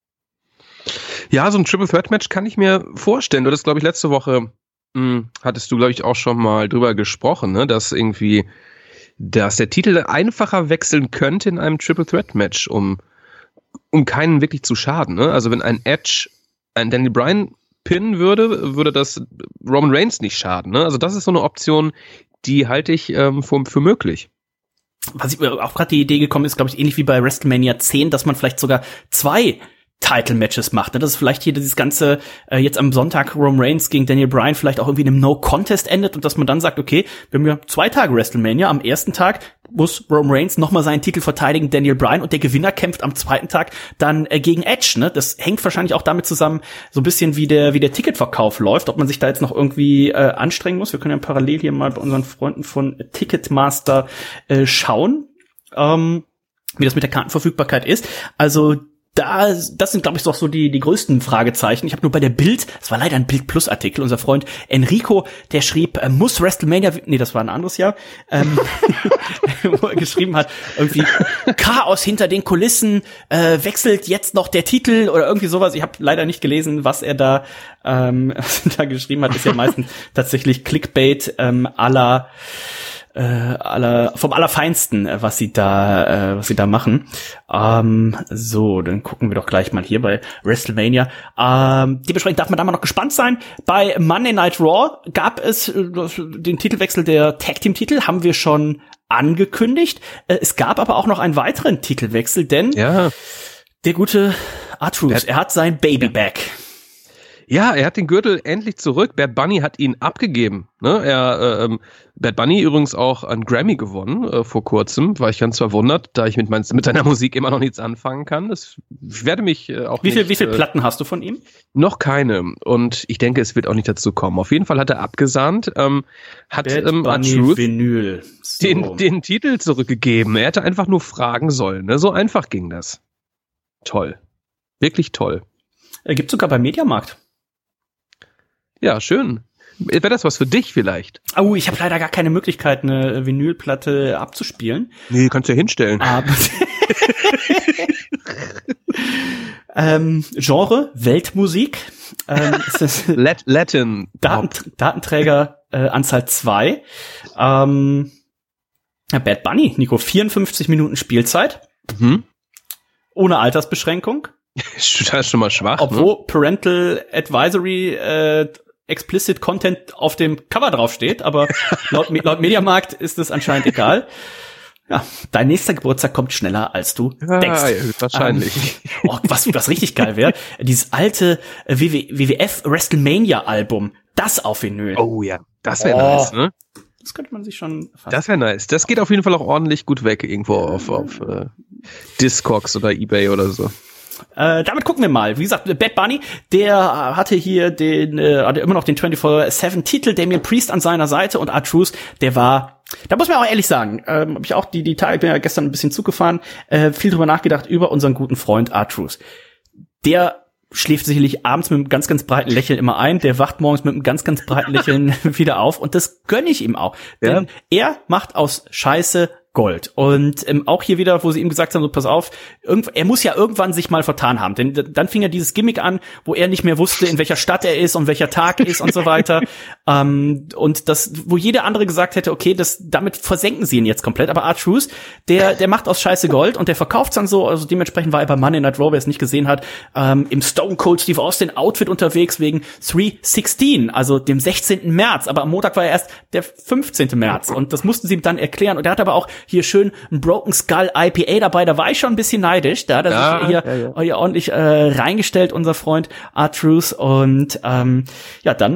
Ja, so ein Triple Threat Match kann ich mir vorstellen. Du hattest, glaube ich, letzte Woche mh, hattest du, glaube ich, auch schon mal drüber gesprochen, ne, dass irgendwie dass der Titel einfacher wechseln könnte in einem Triple Threat Match, um, um keinen wirklich zu schaden. Ne? Also wenn ein Edge ein Daniel Bryan pinnen würde, würde das Roman Reigns nicht schaden. Ne? Also das ist so eine Option, die halte ich ähm, für, für möglich. Was ich auch gerade die Idee gekommen ist, glaube ich, ähnlich wie bei WrestleMania zehn, dass man vielleicht sogar zwei Title-Matches macht. Ne? Dass es vielleicht hier dieses ganze, äh, jetzt am Sonntag Roman Reigns gegen Daniel Bryan vielleicht auch irgendwie in einem No-Contest endet und dass man dann sagt, okay, wir haben ja zwei Tage WrestleMania. Am ersten Tag muss Roman Reigns nochmal seinen Titel verteidigen, Daniel Bryan, und der Gewinner kämpft am zweiten Tag dann äh, gegen Edge. Ne? Das hängt wahrscheinlich auch damit zusammen, so ein bisschen wie der wie der Ticketverkauf läuft, ob man sich da jetzt noch irgendwie äh, anstrengen muss. Wir können ja parallel hier mal bei unseren Freunden von Ticketmaster äh, schauen, ähm, wie das mit der Kartenverfügbarkeit ist. Also Da, das sind, glaube ich, doch so die die größten Fragezeichen. Ich habe nur bei der Bild, das war leider ein Bild-Plus-Artikel, unser Freund Enrico, der schrieb, äh, muss WrestleMania, nee, das war ein anderes Jahr, ähm, wo er geschrieben hat, irgendwie Chaos hinter den Kulissen, äh, wechselt jetzt noch der Titel oder irgendwie sowas. Ich habe leider nicht gelesen, was er da, ähm, was er da geschrieben hat. Ist ja meistens tatsächlich Clickbait ähm, aller Äh, aller, vom Allerfeinsten, äh, was sie da, äh, was sie da machen. Ähm, so, dann gucken wir doch gleich mal hier bei WrestleMania. Ähm, dementsprechend darf man da mal noch gespannt sein. Bei Monday Night Raw gab es äh, den Titelwechsel der Tag-Team-Titel, haben wir schon angekündigt. Äh, es gab aber auch noch einen weiteren Titelwechsel, denn ja. der gute R-Truth, er hat sein Baby back. Ja, er hat den Gürtel endlich zurück. Bad Bunny hat ihn abgegeben. Ne? Er, ähm, Bad Bunny übrigens auch einen Grammy gewonnen äh, vor kurzem. War ich ganz verwundert, da ich mit, mein, mit seiner Musik immer noch nichts anfangen kann. Das, ich werde mich äh, auch wie viel, nicht, Wie viele äh, Platten hast du von ihm? Noch keine. Und ich denke, es wird auch nicht dazu kommen. Auf jeden Fall hat er abgesahnt. Ähm, hat Bad ähm, Bunny Vinyl. So. den, den Titel zurückgegeben. Er hätte einfach nur fragen sollen. Ne? So einfach ging das. Toll. Wirklich toll. Er gibt sogar beim Mediamarkt. Ja, schön. Wäre das was für dich vielleicht? Oh, ich habe leider gar keine Möglichkeit, eine Vinylplatte abzuspielen. Nee, kannst du ja hinstellen. Aber ähm, Genre, Weltmusik. Ähm, ist das Lat- Latin. Daten- Datenträger äh, Anzahl zwei. Ähm, Bad Bunny, Nico, vierundfünfzig Minuten Spielzeit. Mhm. Ohne Altersbeschränkung. Das ist schon mal schwach. Obwohl ne? Parental Advisory äh, Explicit Content auf dem Cover draufsteht, aber laut, laut Mediamarkt ist es anscheinend egal. Ja, dein nächster Geburtstag kommt schneller, als du ja, denkst. Ja, wahrscheinlich. Ähm, oh, was, was richtig geil wäre, dieses alte W W F WrestleMania-Album, das auf Vinyl. Oh ja, das wäre oh. nice, ne? Das könnte man sich schon fassen. Das wäre nice. Das geht auf jeden Fall auch ordentlich gut weg, irgendwo auf, auf äh, Discogs oder eBay oder so. Äh, damit gucken wir mal. Wie gesagt, Bad Bunny, der hatte hier den, äh, hatte immer noch den vierundzwanzig sieben Titel, Damien Priest an seiner Seite und R-Truth, der war, da muss man auch ehrlich sagen, ähm, habe ich auch die, die Tage, bin ja gestern ein bisschen Zug gefahren, äh, viel drüber nachgedacht über unseren guten Freund R-Truth. Der schläft sicherlich abends mit einem ganz, ganz breiten Lächeln immer ein, der wacht morgens mit einem ganz, ganz breiten Lächeln wieder auf und das gönne ich ihm auch. Denn ja. er macht aus Scheiße Gold. Und ähm, auch hier wieder, wo sie ihm gesagt haben, so pass auf, irgend, er muss ja irgendwann sich mal vertan haben. Denn dann fing ja dieses Gimmick an, wo er nicht mehr wusste, in welcher Stadt er ist und welcher Tag ist und so weiter. ähm, und das, wo jeder andere gesagt hätte, okay, das damit versenken sie ihn jetzt komplett. Aber R-Truth, der der macht aus Scheiße Gold und der verkauft's dann so. Also dementsprechend war er bei Monday Night Raw, wer es nicht gesehen hat, ähm, im Stone Cold Steve Austin Outfit unterwegs wegen drei sechzehn, also dem sechzehnten März. Aber am Montag war er erst der fünfzehnten März. Und das mussten sie ihm dann erklären. Und er hat aber auch hier schön ein Broken Skull I P A dabei, da war ich schon ein bisschen neidisch, da hat er ja, sich hier, ja, ja. hier ordentlich äh, reingestellt, unser Freund R-Truth, und ähm, ja, dann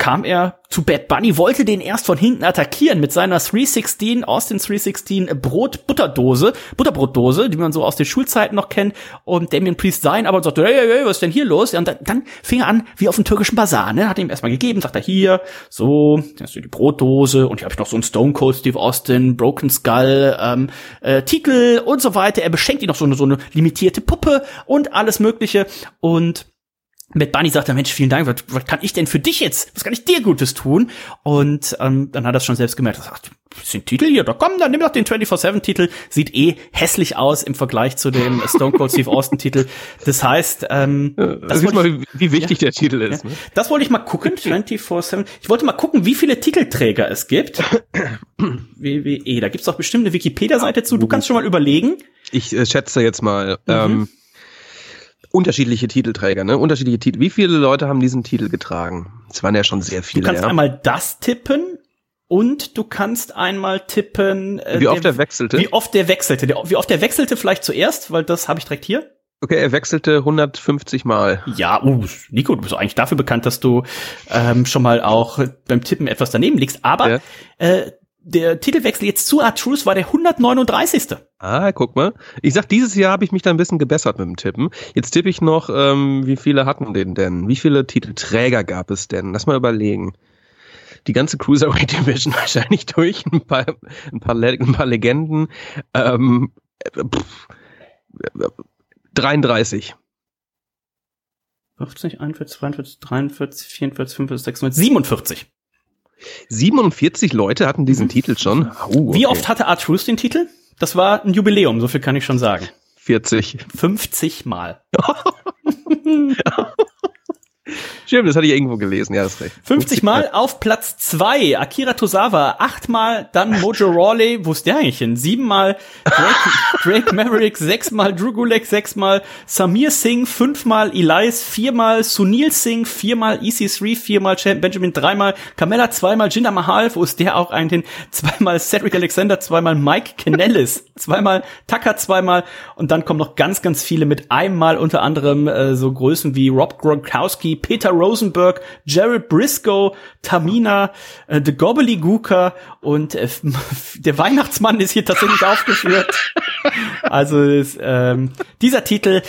kam er zu Bad Bunny, wollte den erst von hinten attackieren mit seiner drei sechzehn, Austin drei sechzehn Brot-Butterdose, Butterbrotdose, die man so aus den Schulzeiten noch kennt, und Damien Priest sah ihn aber und sagte, hey, hey, hey, was ist denn hier los? Und dann, dann fing er an, wie auf dem türkischen Bazar, ne, hat ihm erstmal gegeben, sagt er, hier, so, dann hast du die Brotdose, und hier habe ich noch so einen Stone Cold Steve Austin, Broken Skull, ähm, äh, Titel und so weiter. Er beschenkt ihn noch so eine, so eine limitierte Puppe und alles Mögliche, und Bad Bunny sagt dann, Mensch, vielen Dank, was, was kann ich denn für dich jetzt, was kann ich dir Gutes tun? Und ähm, dann hat er es schon selbst gemerkt, er sagt, das ist ein Titel hier, da komm, dann nimm doch den vierundzwanzig sieben Titel, sieht eh hässlich aus im Vergleich zu dem Stone Cold Steve Austin Titel. Das heißt, ähm, ja, das sieht mal, wie, wie wichtig ja, der Titel ist. Ja. Ne? Das wollte ich mal gucken, vierundzwanzig sieben. Ich wollte mal gucken, wie viele Titelträger es gibt. W W E, da gibt's doch bestimmt eine Wikipedia-Seite zu, du kannst schon mal überlegen. Ich äh, schätze jetzt mal, mhm. ähm, unterschiedliche Titelträger, ne? Unterschiedliche Titel. Wie viele Leute haben diesen Titel getragen? Es waren ja schon sehr viele. Du kannst ja. einmal das tippen und du kannst einmal tippen, äh, wie oft der, er wechselte. Wie oft der wechselte. Der, wie oft der wechselte vielleicht zuerst, weil das habe ich direkt hier. Okay, er wechselte hundertfünfzig Mal. Ja, uh, Nico, du bist eigentlich dafür bekannt, dass du ähm, schon mal auch beim Tippen etwas daneben liegst. Aber ja. äh, der Titelwechsel jetzt zu R-Truth war der hundertneununddreißigste. Ah, guck mal. Ich sag, dieses Jahr habe ich mich da ein bisschen gebessert mit dem Tippen. Jetzt tippe ich noch, ähm, wie viele hatten den denn? Wie viele Titelträger gab es denn? Lass mal überlegen. Die ganze Cruiserweight Division wahrscheinlich durch, ein paar, ein paar, Le- ein paar Legenden. Ähm, pff, dreiunddreißig. fünfzig, einundvierzig, zweiundvierzig, dreiundvierzig, vierundvierzig, fünfundvierzig, sechsundvierzig, siebenundvierzig. siebenundvierzig Leute hatten diesen Titel schon. Uh, okay. Wie oft hatte R-Truth den Titel? Das war ein Jubiläum, so viel kann ich schon sagen. vierzig. fünfzig Mal. Stimmt, das hatte ich irgendwo gelesen, ja, das ist recht. fünfzig Mal auf Platz zwei, Akira Tozawa, acht Mal, dann Mojo Rawley, wo ist der eigentlich hin? Sieben Mal Drake, Drake Maverick, sechs Mal Drew Gulak, sechs Mal Samir Singh, fünf Mal Elias, vier Mal Sunil Singh, vier Mal E C drei, vier Mal Benjamin, dreimal Carmella, zweimal Jinder Mahal, wo ist der auch ein hin? Zweimal Cedric Alexander, zweimal Mike Kanellis, zweimal Tucker, zweimal, und dann kommen noch ganz, ganz viele mit einmal, unter anderem äh, so Größen wie Rob Gronkowski, Peter Rosenberg, Jared Briscoe, Tamina, äh, The Gobbledygooker und äh, der Weihnachtsmann ist hier tatsächlich aufgeführt. Also ist, ähm, dieser Titel,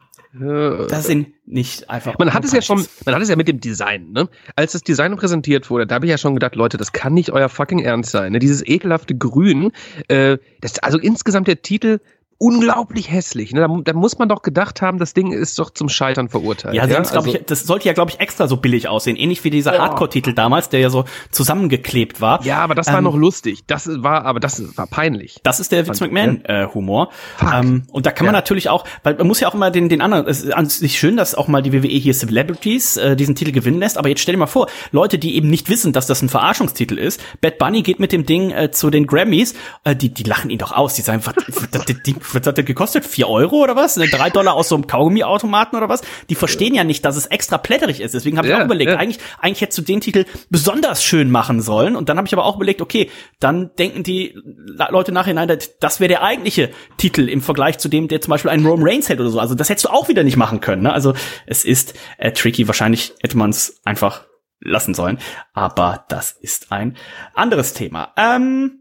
das sind nicht einfach. Man hat es ja schon, man hat es ja mit dem Design, ne? Als das Design präsentiert wurde, da habe ich ja schon gedacht, Leute, das kann nicht euer fucking Ernst sein, ne? Dieses ekelhafte Grün, äh, das, also insgesamt der Titel unglaublich hässlich. Ne? Da, da muss man doch gedacht haben, das Ding ist doch zum Scheitern verurteilt. Ja, ja? Das, also, ich, das sollte ja, glaube ich, extra so billig aussehen. Ähnlich wie dieser oh. Hardcore-Titel damals, der ja so zusammengeklebt war. Ja, aber das ähm, war noch lustig. Das war, aber das war peinlich. Das ist der Vince McMahon-Humor. Ja. Äh, ähm, und da kann man ja. natürlich auch, weil man muss ja auch immer den, den anderen, es ist an sich schön, dass auch mal die W W E hier Celebrities äh, diesen Titel gewinnen lässt, aber jetzt stell dir mal vor, Leute, die eben nicht wissen, dass das ein Verarschungstitel ist, Bad Bunny geht mit dem Ding äh, zu den Grammys, äh, die, die lachen ihn doch aus, die sagen, was, das Ding, was hat der gekostet? Vier Euro oder was? Drei Dollar aus so einem Kaugummiautomaten oder was? Die verstehen ja nicht, dass es extra plätterig ist. Deswegen habe ich ja, auch überlegt, ja. eigentlich, eigentlich hättest du den Titel besonders schön machen sollen. Und dann habe ich aber auch überlegt, okay, dann denken die Leute nachhinein, das wäre der eigentliche Titel im Vergleich zu dem, der zum Beispiel einen Roman Reigns hätte oder so. Also das hättest du auch wieder nicht machen können. Ne? Also es ist äh, tricky. Wahrscheinlich hätte man es einfach lassen sollen. Aber das ist ein anderes Thema. Ähm,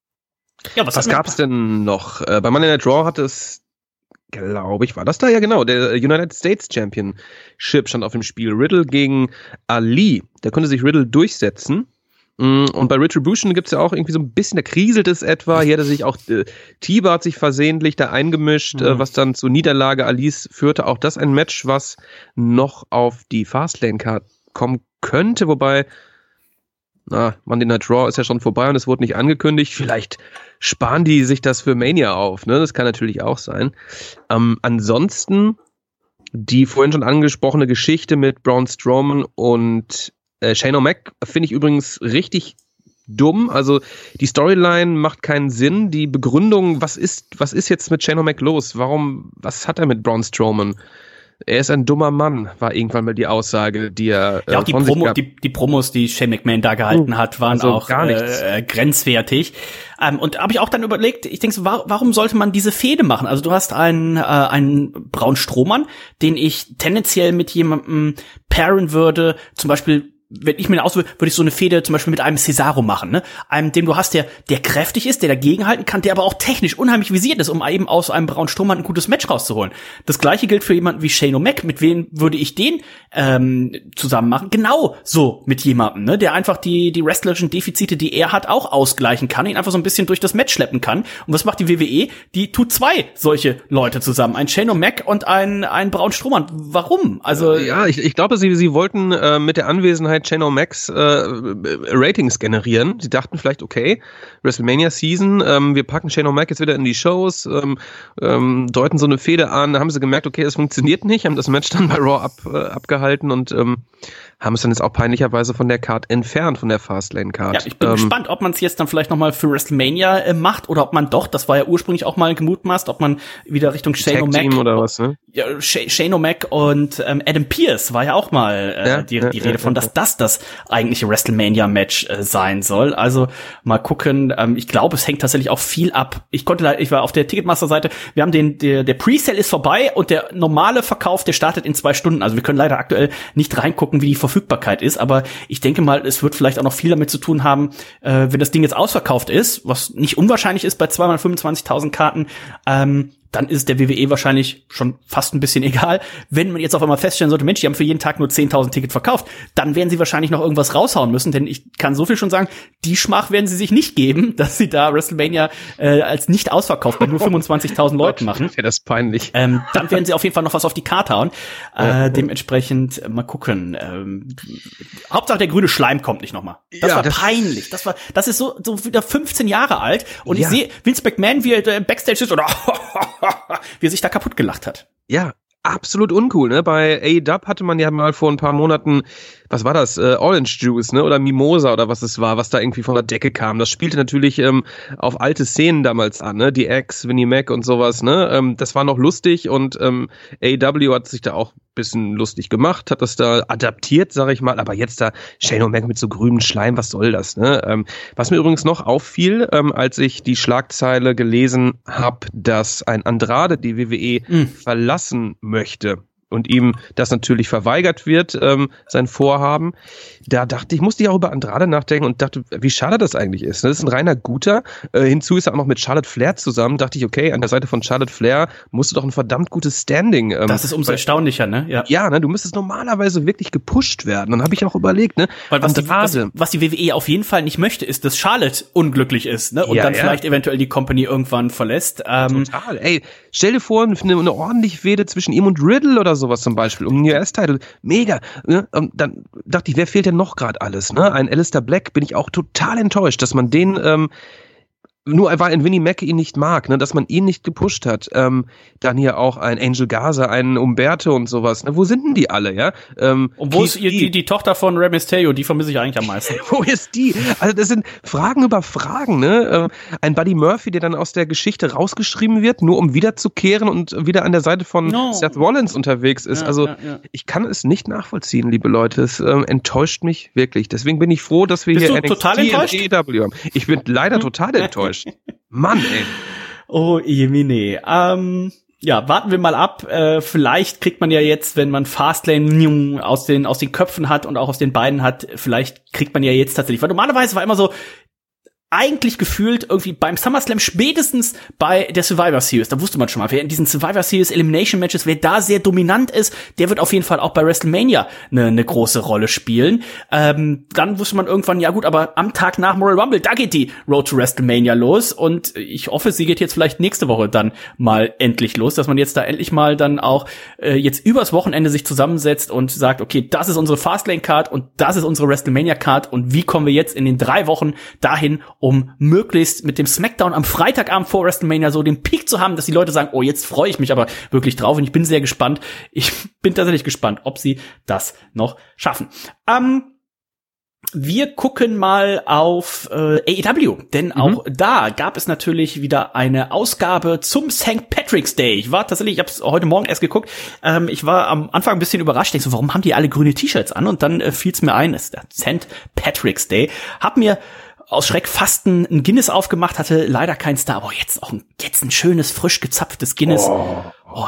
ja, was was gab's denn noch? Äh, bei Monday Night Raw hat es, glaube ich, war das da? Ja, genau. Der United States Championship stand auf dem Spiel. Riddle gegen Ali. Da konnte sich Riddle durchsetzen. Und bei Retribution gibt's ja auch irgendwie so ein bisschen, da kriselt es etwa. Hier hat er sich auch, äh, Tiber hat sich versehentlich da eingemischt, mhm. äh, was dann zur Niederlage Alis führte. Auch das ein Match, was noch auf die Fastlane-Card kommen könnte. Wobei, na, Monday Night Raw ist ja schon vorbei und es wurde nicht angekündigt. Vielleicht sparen die sich das für Mania auf, ne? Das kann natürlich auch sein. Ähm, ansonsten die vorhin schon angesprochene Geschichte mit Braun Strowman und äh, Shane O'Mac finde ich übrigens richtig dumm. Also die Storyline macht keinen Sinn. Die Begründung, was ist, was ist jetzt mit Shane O'Mac los? Warum, was hat er mit Braun Strowman? Er ist ein dummer Mann, war irgendwann mal die Aussage, die er äh, ja, auch die, von Promo, sich gab. die, die Promos, die Shane McMahon da gehalten hat, waren also auch gar nichts. Äh, grenzwertig. Ähm, und habe ich auch dann überlegt, ich denke so, war, warum sollte man diese Fehde machen? Also du hast einen, äh, einen Braun Strowman, den ich tendenziell mit jemandem pairen würde, zum Beispiel wenn ich mir auswähle, würde ich so eine Fehde zum Beispiel mit einem Cesaro machen, ne? Einem, den du hast, der, der kräftig ist, der dagegenhalten kann, der aber auch technisch unheimlich visiert ist, um eben aus einem Braun Strowman ein gutes Match rauszuholen. Das Gleiche gilt für jemanden wie Shane O'Mac. Mit wem würde ich den ähm, zusammen machen? Genau so mit jemandem, ne? Der einfach die, die wrestlerischen Defizite, die er hat, auch ausgleichen kann, ihn einfach so ein bisschen durch das Match schleppen kann. Und was macht die W W E? Die tut zwei solche Leute zusammen. Ein Shane O'Mac und ein, ein Braun Strowman. Warum? Also, ja, ich, ich glaube, sie, sie wollten äh, mit der Anwesenheit Shane O'Macs äh, Ratings generieren. Sie dachten vielleicht, okay, WrestleMania Season, ähm, wir packen Shane O'Mac jetzt wieder in die Shows, ähm, ähm, deuten so eine Fehde an, da haben sie gemerkt, okay, es funktioniert nicht, haben das Match dann bei Raw ab, äh, abgehalten und ähm, haben es dann jetzt auch peinlicherweise von der Card entfernt, von der Fastlane-Card. Ja, ich bin ähm, gespannt, ob man es jetzt dann vielleicht nochmal für WrestleMania äh, macht oder ob man doch, das war ja ursprünglich auch mal gemutmaßt, ob man wieder Richtung Shane O'Mac oder was, ne? Ja, Shane O'Mac und ähm, Adam Pearce war ja auch mal äh, ja, die, die ja, Rede ja, von, dass ja. das das eigentliche WrestleMania-Match äh, sein soll. Also mal gucken. Ähm, ich glaube, es hängt tatsächlich auch viel ab. Ich konnte, ich war auf der Ticketmaster-Seite. Wir haben den, der, der Presale ist vorbei und der normale Verkauf, der startet in zwei Stunden. Also wir können leider aktuell nicht reingucken, wie die Verfügbarkeit ist. Aber ich denke mal, es wird vielleicht auch noch viel damit zu tun haben, äh, wenn das Ding jetzt ausverkauft ist, was nicht unwahrscheinlich ist bei zweihundertfünfundzwanzigtausend Karten. Ähm, dann ist es der W W E wahrscheinlich schon fast ein bisschen egal. Wenn man jetzt auf einmal feststellen sollte, Mensch, die haben für jeden Tag nur zehntausend Tickets verkauft, dann werden sie wahrscheinlich noch irgendwas raushauen müssen, denn ich kann so viel schon sagen, die Schmach werden sie sich nicht geben, dass sie da WrestleMania äh, als nicht ausverkauft bei nur fünfundzwanzigtausend Leuten machen. Wäre das peinlich. Ähm, dann werden sie auf jeden Fall noch was auf die Karte hauen. Äh, ja. Dementsprechend äh, mal gucken. Ähm, Hauptsache der grüne Schleim kommt nicht nochmal. Das ja, war das peinlich. Das war, das ist so, so wieder fünfzehn Jahre alt und ja. ich sehe Vince McMahon, wie er Backstage ist oder wie er sich da kaputt gelacht hat. Ja, absolut uncool, ne? Bei A E W hatte man ja mal vor ein paar Monaten, was war das, äh, Orange Juice, ne? Oder Mimosa oder was es war, was da irgendwie von der Decke kam. Das spielte natürlich ähm, auf alte Szenen damals an, ne? Die X, Vinnie Mac und sowas, ne? Ähm, das war noch lustig und ähm, A E W hat sich da auch ein bisschen lustig gemacht, hat das da adaptiert, sag ich mal, aber jetzt da Shane O'Mac mit so grünem Schleim, was soll das, ne? Ähm, was mir übrigens noch auffiel, ähm, als ich die Schlagzeile gelesen habe, dass ein Andrade die W W E mhm. verlassen möchte und ihm das natürlich verweigert wird, ähm, sein Vorhaben. Da dachte ich, musste ich auch über Andrade nachdenken und dachte, wie schade das eigentlich ist. Das ist ein reiner Guter. Äh, hinzu ist er auch noch mit Charlotte Flair zusammen. Dachte ich, okay, an der Seite von Charlotte Flair musst du doch ein verdammt gutes Standing. Ähm, das ist umso weil, erstaunlicher, ne? Ja, ja, ne? Du müsstest normalerweise wirklich gepusht werden. Dann habe ich auch überlegt, ne? Weil was die, was, was die W W E auf jeden Fall nicht möchte, ist, dass Charlotte unglücklich ist, ne? Und ja, dann ja. vielleicht eventuell die Company irgendwann verlässt. Ähm, Total. Ey, stell dir vor, eine, eine ordentliche Fehde zwischen ihm und Riddle oder sowas zum Beispiel, um den U S-Title. Mega. Ne? Und dann dachte ich, wer fehlt denn noch gerade alles? Ne? Ein Alistair Black bin ich auch total enttäuscht, dass man den ähm, nur weil ein Vinnie Mac ihn nicht mag, ne, dass man ihn nicht gepusht hat. Ähm, dann hier auch ein Angel Garza, ein Umberto und sowas. Ne? Wo sind denn die alle, ja? Ähm, und wo ist die, die, die Tochter von Rey Mysterio? Die vermisse ich eigentlich am meisten. Wo ist die? Also das sind Fragen über Fragen, ne? Ähm, ein Buddy Murphy, der dann aus der Geschichte rausgeschrieben wird, nur um wiederzukehren und wieder an der Seite von no. Seth Rollins unterwegs ist. Ja, also ja, ja. ich kann es nicht nachvollziehen, liebe Leute. Es ähm, enttäuscht mich wirklich. Deswegen bin ich froh, dass wir Bist hier du total enttäuscht? A E W haben. Ich bin leider total enttäuscht. Mann, ey. Oh, Jemine. Ähm, ja, warten wir mal ab. Äh, vielleicht kriegt man ja jetzt, wenn man Fastlane aus den, aus den Köpfen hat und auch aus den Beinen hat, vielleicht kriegt man ja jetzt tatsächlich, weil normalerweise war immer so, eigentlich gefühlt irgendwie beim SummerSlam, spätestens bei der Survivor Series, da wusste man schon mal, wer in diesen Survivor Series Elimination Matches, wer da sehr dominant ist, der wird auf jeden Fall auch bei WrestleMania eine ne große Rolle spielen. Ähm, dann wusste man irgendwann, ja gut, aber am Tag nach Royal Rumble, da geht die Road to WrestleMania los und ich hoffe, sie geht jetzt vielleicht nächste Woche dann mal endlich los, dass man jetzt da endlich mal dann auch äh, jetzt übers Wochenende sich zusammensetzt und sagt, okay, das ist unsere Fastlane-Card und das ist unsere WrestleMania-Card und wie kommen wir jetzt in den drei Wochen dahin, um möglichst mit dem Smackdown am Freitagabend vor WrestleMania so den Peak zu haben, dass die Leute sagen, oh, jetzt freue ich mich aber wirklich drauf und ich bin sehr gespannt. Ich bin tatsächlich gespannt, ob sie das noch schaffen. Ähm, wir gucken mal auf äh, A E W, denn mhm. auch da gab es natürlich wieder eine Ausgabe zum Sankt Patrick's Day. Ich war tatsächlich, ich habe es heute Morgen erst geguckt, ähm, ich war am Anfang ein bisschen überrascht, ich so, warum haben die alle grüne T-Shirts an? Und dann äh, fiel es mir ein, es ist der Sankt Patrick's Day. Hab mir aus Schreck fast ein Guinness aufgemacht, hatte leider kein Star, aber jetzt auch ein, jetzt ein schönes, frisch gezapftes Guinness. Oh, Oh.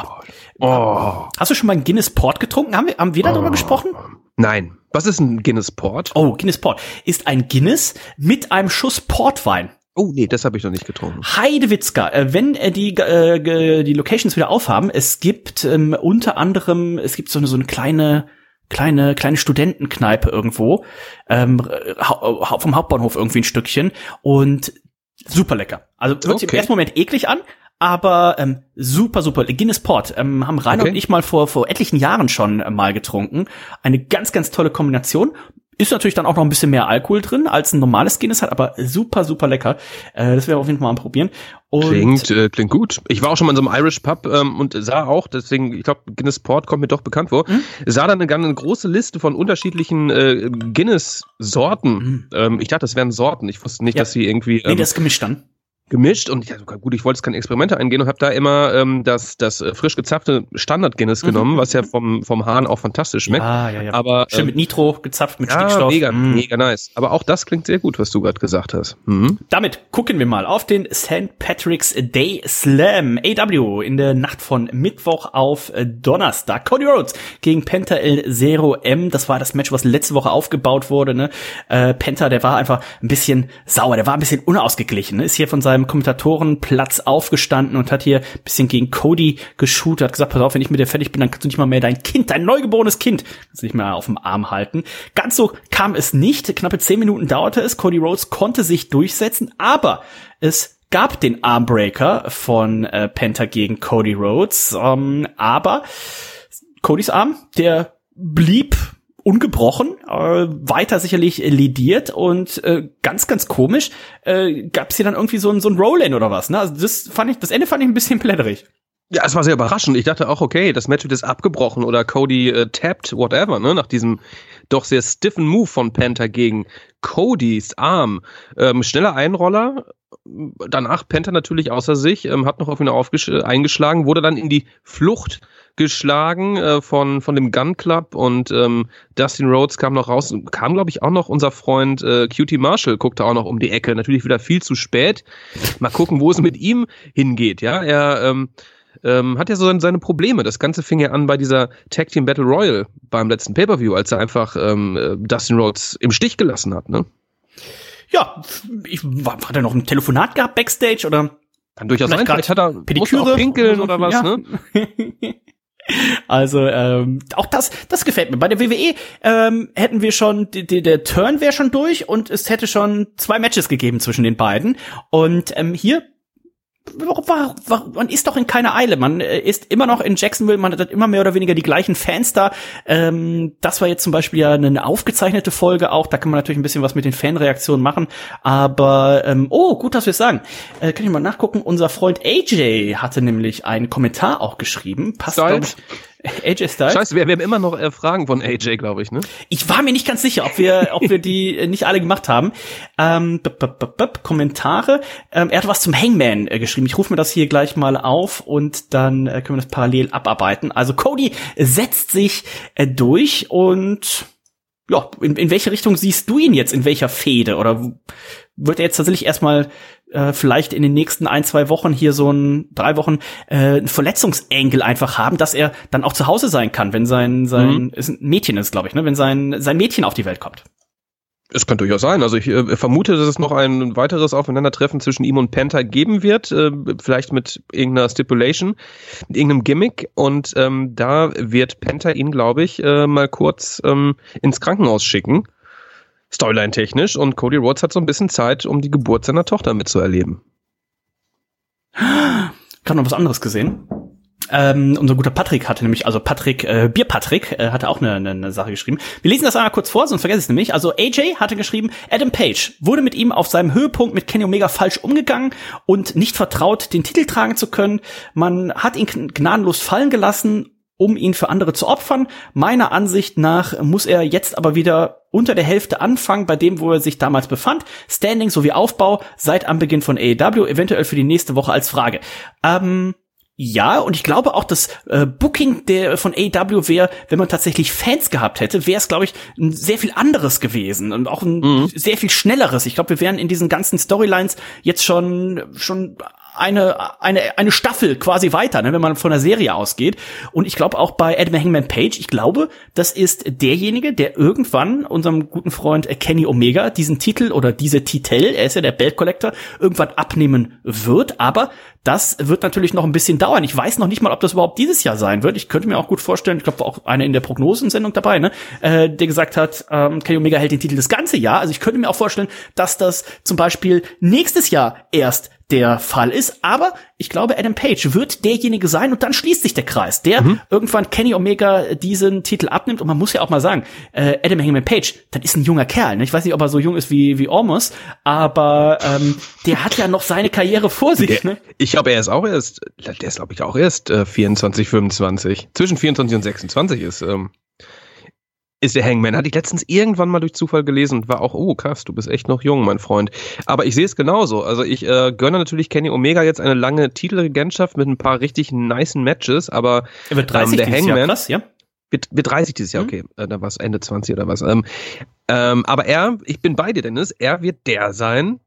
Oh. Hast du schon mal einen Guinness Port getrunken? Haben wir, haben wir darüber oh. gesprochen? Nein. Was ist ein Guinness Port? Oh, Guinness Port ist ein Guinness mit einem Schuss Portwein. Oh, nee, das habe ich noch nicht getrunken. Heidewitzka, äh, wenn äh, die äh, die Locations wieder aufhaben, es gibt ähm, unter anderem, es gibt so eine so eine kleine kleine kleine Studentenkneipe irgendwo ähm, ha- vom Hauptbahnhof irgendwie ein Stückchen und super lecker. Also hört sich okay. im ersten Moment eklig an, aber ähm, super, super. Guinness Port ähm, haben Rainer okay. und ich mal vor vor etlichen Jahren schon äh, mal getrunken. Eine ganz, ganz tolle Kombination. Ist natürlich dann auch noch ein bisschen mehr Alkohol drin, als ein normales Guinness hat, aber super, super lecker. Äh, das werden wir auf jeden Fall mal probieren. Und klingt, äh, klingt gut. Ich war auch schon mal in so einem Irish Pub ähm, und sah auch, deswegen, ich glaube, Guinness Port kommt mir doch bekannt vor, mhm. sah dann eine, eine große Liste von unterschiedlichen äh, Guinness-Sorten. Mhm. Ähm, ich dachte, das wären Sorten. Ich wusste nicht, ja. dass sie irgendwie... Ähm, nee, das ist gemischt dann. gemischt und ja, gut, ich wollte jetzt keine Experimente eingehen und habe da immer ähm, das das äh, frisch gezapfte Standard-Guinness mhm. genommen, was ja vom vom Hahn auch fantastisch schmeckt. Ja, ja, ja. Aber schön ähm, mit Nitro gezapft, mit ja, Stickstoff. mega, mm. mega nice. Aber auch das klingt sehr gut, was du gerade gesagt hast. Mhm. Damit gucken wir mal auf den Sankt Patrick's Day Slam A E W in der Nacht von Mittwoch auf Donnerstag. Cody Rhodes gegen Penta El Zero M. Das war das Match, was letzte Woche aufgebaut wurde. Ne? Äh, Penta, der war einfach ein bisschen sauer, der war ein bisschen unausgeglichen. Ne? Ist hier von seinem Kommentatoren Platz aufgestanden und hat hier ein bisschen gegen Cody geshoot, hat gesagt, pass auf, wenn ich mit dir fertig bin, dann kannst du nicht mal mehr dein Kind, dein neugeborenes Kind, kannst du nicht mehr auf dem Arm halten. Ganz so kam es nicht, knappe zehn Minuten dauerte es, Cody Rhodes konnte sich durchsetzen, aber es gab den Armbreaker von äh, Penta gegen Cody Rhodes, ähm, aber Codys Arm, der blieb ungebrochen, äh, weiter sicherlich äh, lediert und äh, ganz, ganz komisch äh, gab es hier dann irgendwie so ein so ein Roll-In oder was, ne? Also das fand ich, das Ende fand ich ein bisschen plätterig. Ja, es war sehr überraschend. Ich dachte auch, okay, das Match wird jetzt abgebrochen oder Cody äh, tapped, whatever, ne? Nach diesem doch sehr stiffen Move von Penta gegen Codys Arm. Ähm, schneller Einroller, danach Penta natürlich außer sich, ähm, hat noch auf ihn aufgesch- eingeschlagen, wurde dann in die Flucht geschlagen äh, von von dem Gun Club und ähm, Dustin Rhodes kam noch raus, kam glaube ich auch noch unser Freund äh, Q T Marshall, guckte auch noch um die Ecke, natürlich wieder viel zu spät. Mal gucken, wo es mit ihm hingeht, ja, er ähm, ähm, hat ja so seine, seine Probleme. Das Ganze fing ja an bei dieser Tag Team Battle Royal beim letzten Pay-Per-View, als er einfach ähm, Dustin Rhodes im Stich gelassen hat, ne? Ja, ich, war, hat er noch ein Telefonat gehabt backstage oder? Kann durchaus sein, vielleicht hat er Pediküre pinkeln oder, oder was, ja. ne? Also ähm, auch das, das gefällt mir. Bei der W W E ähm, hätten wir schon, die, die, der Turn wäre schon durch und es hätte schon zwei Matches gegeben zwischen den beiden. Und ähm, hier war, war, man ist doch in keiner Eile. Man ist immer noch in Jacksonville, man hat immer mehr oder weniger die gleichen Fans da. Ähm, das war jetzt zum Beispiel ja eine aufgezeichnete Folge auch. Da kann man natürlich ein bisschen was mit den Fanreaktionen machen. Aber, ähm, oh, gut, dass wir es sagen. Äh, kann ich mal nachgucken. Unser Freund A J hatte nämlich einen Kommentar auch geschrieben. Passt, glaube ich. A J Styles. Scheiße, wir, wir haben immer noch äh, Fragen von A J, glaube ich, ne? Ich war mir nicht ganz sicher, ob wir, ob wir die nicht alle gemacht haben. Ähm, b- b- b- b- Kommentare. Ähm, er hat was zum Hangman äh, geschrieben. Ich rufe mir das hier gleich mal auf und dann äh, können wir das parallel abarbeiten. Also Cody setzt sich äh, durch und ja, in, in welche Richtung siehst du ihn jetzt? In welcher Fehde? Oder wird er jetzt tatsächlich erstmal äh, vielleicht in den nächsten ein, zwei Wochen hier so ein, drei Wochen äh, ein Verletzungsengel einfach haben, dass er dann auch zu Hause sein kann, wenn sein, sein, mhm. ist ein Mädchen ist, glaube ich, ne, wenn sein, sein Mädchen auf die Welt kommt. Es könnte durchaus sein. Also ich äh, vermute, dass es noch ein weiteres Aufeinandertreffen zwischen ihm und Penta geben wird, äh, vielleicht mit irgendeiner Stipulation, mit irgendeinem Gimmick. Und ähm, da wird Penta ihn, glaube ich, äh, mal kurz ähm, ins Krankenhaus schicken, Storyline-technisch. Und Cody Rhodes hat so ein bisschen Zeit, um die Geburt seiner Tochter mitzuerleben. Ich habe noch was anderes gesehen. Ähm, unser guter Patrick hatte nämlich, also Patrick, äh, Bier Patrick, äh, hatte auch eine, eine, eine Sache geschrieben. Wir lesen das einmal kurz vor, sonst vergesse ich es nämlich. Also A J hatte geschrieben, Adam Page wurde mit ihm auf seinem Höhepunkt mit Kenny Omega falsch umgegangen und nicht vertraut, den Titel tragen zu können. Man hat ihn gnadenlos fallen gelassen, um ihn für andere zu opfern. Meiner Ansicht nach muss er jetzt aber wieder unter der Hälfte anfangen, bei dem, wo er sich damals befand. Standing sowie Aufbau seit am Beginn von A E W, eventuell für die nächste Woche als Frage. Ähm, Ja, und ich glaube auch, das äh, Booking der von A E W wäre, wenn man tatsächlich Fans gehabt hätte, wäre es, glaube ich, ein sehr viel anderes gewesen und auch ein mhm. sehr viel schnelleres. Ich glaube, wir wären in diesen ganzen Storylines jetzt schon schon eine eine eine Staffel quasi weiter, ne, wenn man von der Serie ausgeht. Und ich glaube auch bei Adam Hangman Page, ich glaube, das ist derjenige, der irgendwann unserem guten Freund Kenny Omega diesen Titel oder diese Titel, er ist ja der Belt Collector, irgendwann abnehmen wird. Aber das wird natürlich noch ein bisschen dauern. Ich weiß noch nicht mal, ob das überhaupt dieses Jahr sein wird. Ich könnte mir auch gut vorstellen, ich glaube auch einer in der Prognosensendung dabei, ne, äh, der gesagt hat, ähm, Kenny Omega hält den Titel das ganze Jahr. Also ich könnte mir auch vorstellen, dass das zum Beispiel nächstes Jahr erst der Fall ist, aber ich glaube, Adam Page wird derjenige sein und dann schließt sich der Kreis, der mhm. irgendwann Kenny Omega diesen Titel abnimmt. Und man muss ja auch mal sagen, äh, Adam Hangman Page, das ist ein junger Kerl, ne? Ich weiß nicht, ob er so jung ist wie wie Ormus, aber ähm, der hat ja noch seine Karriere vor sich. Der, ne? Ich glaube, er ist auch erst, der ist glaube ich auch erst äh, vierundzwanzig, fünfundzwanzig. Zwischen vierundzwanzig und sechsundzwanzig ist ähm, ist der Hangman. Hatte ich letztens irgendwann mal durch Zufall gelesen und war auch, oh krass, du bist echt noch jung, mein Freund. Aber ich sehe es genauso. Also ich äh, gönne natürlich Kenny Omega jetzt eine lange Titelregentschaft mit ein paar richtig nicen Matches, aber er wird dreißig ähm, der Hangman, Jahr, krass, ja? Wird, wird dreißig dieses Jahr, okay. Mhm. Äh, da war es Ende zwanzig oder was. Ähm, ähm, aber er, ich bin bei dir, Dennis, er wird der sein,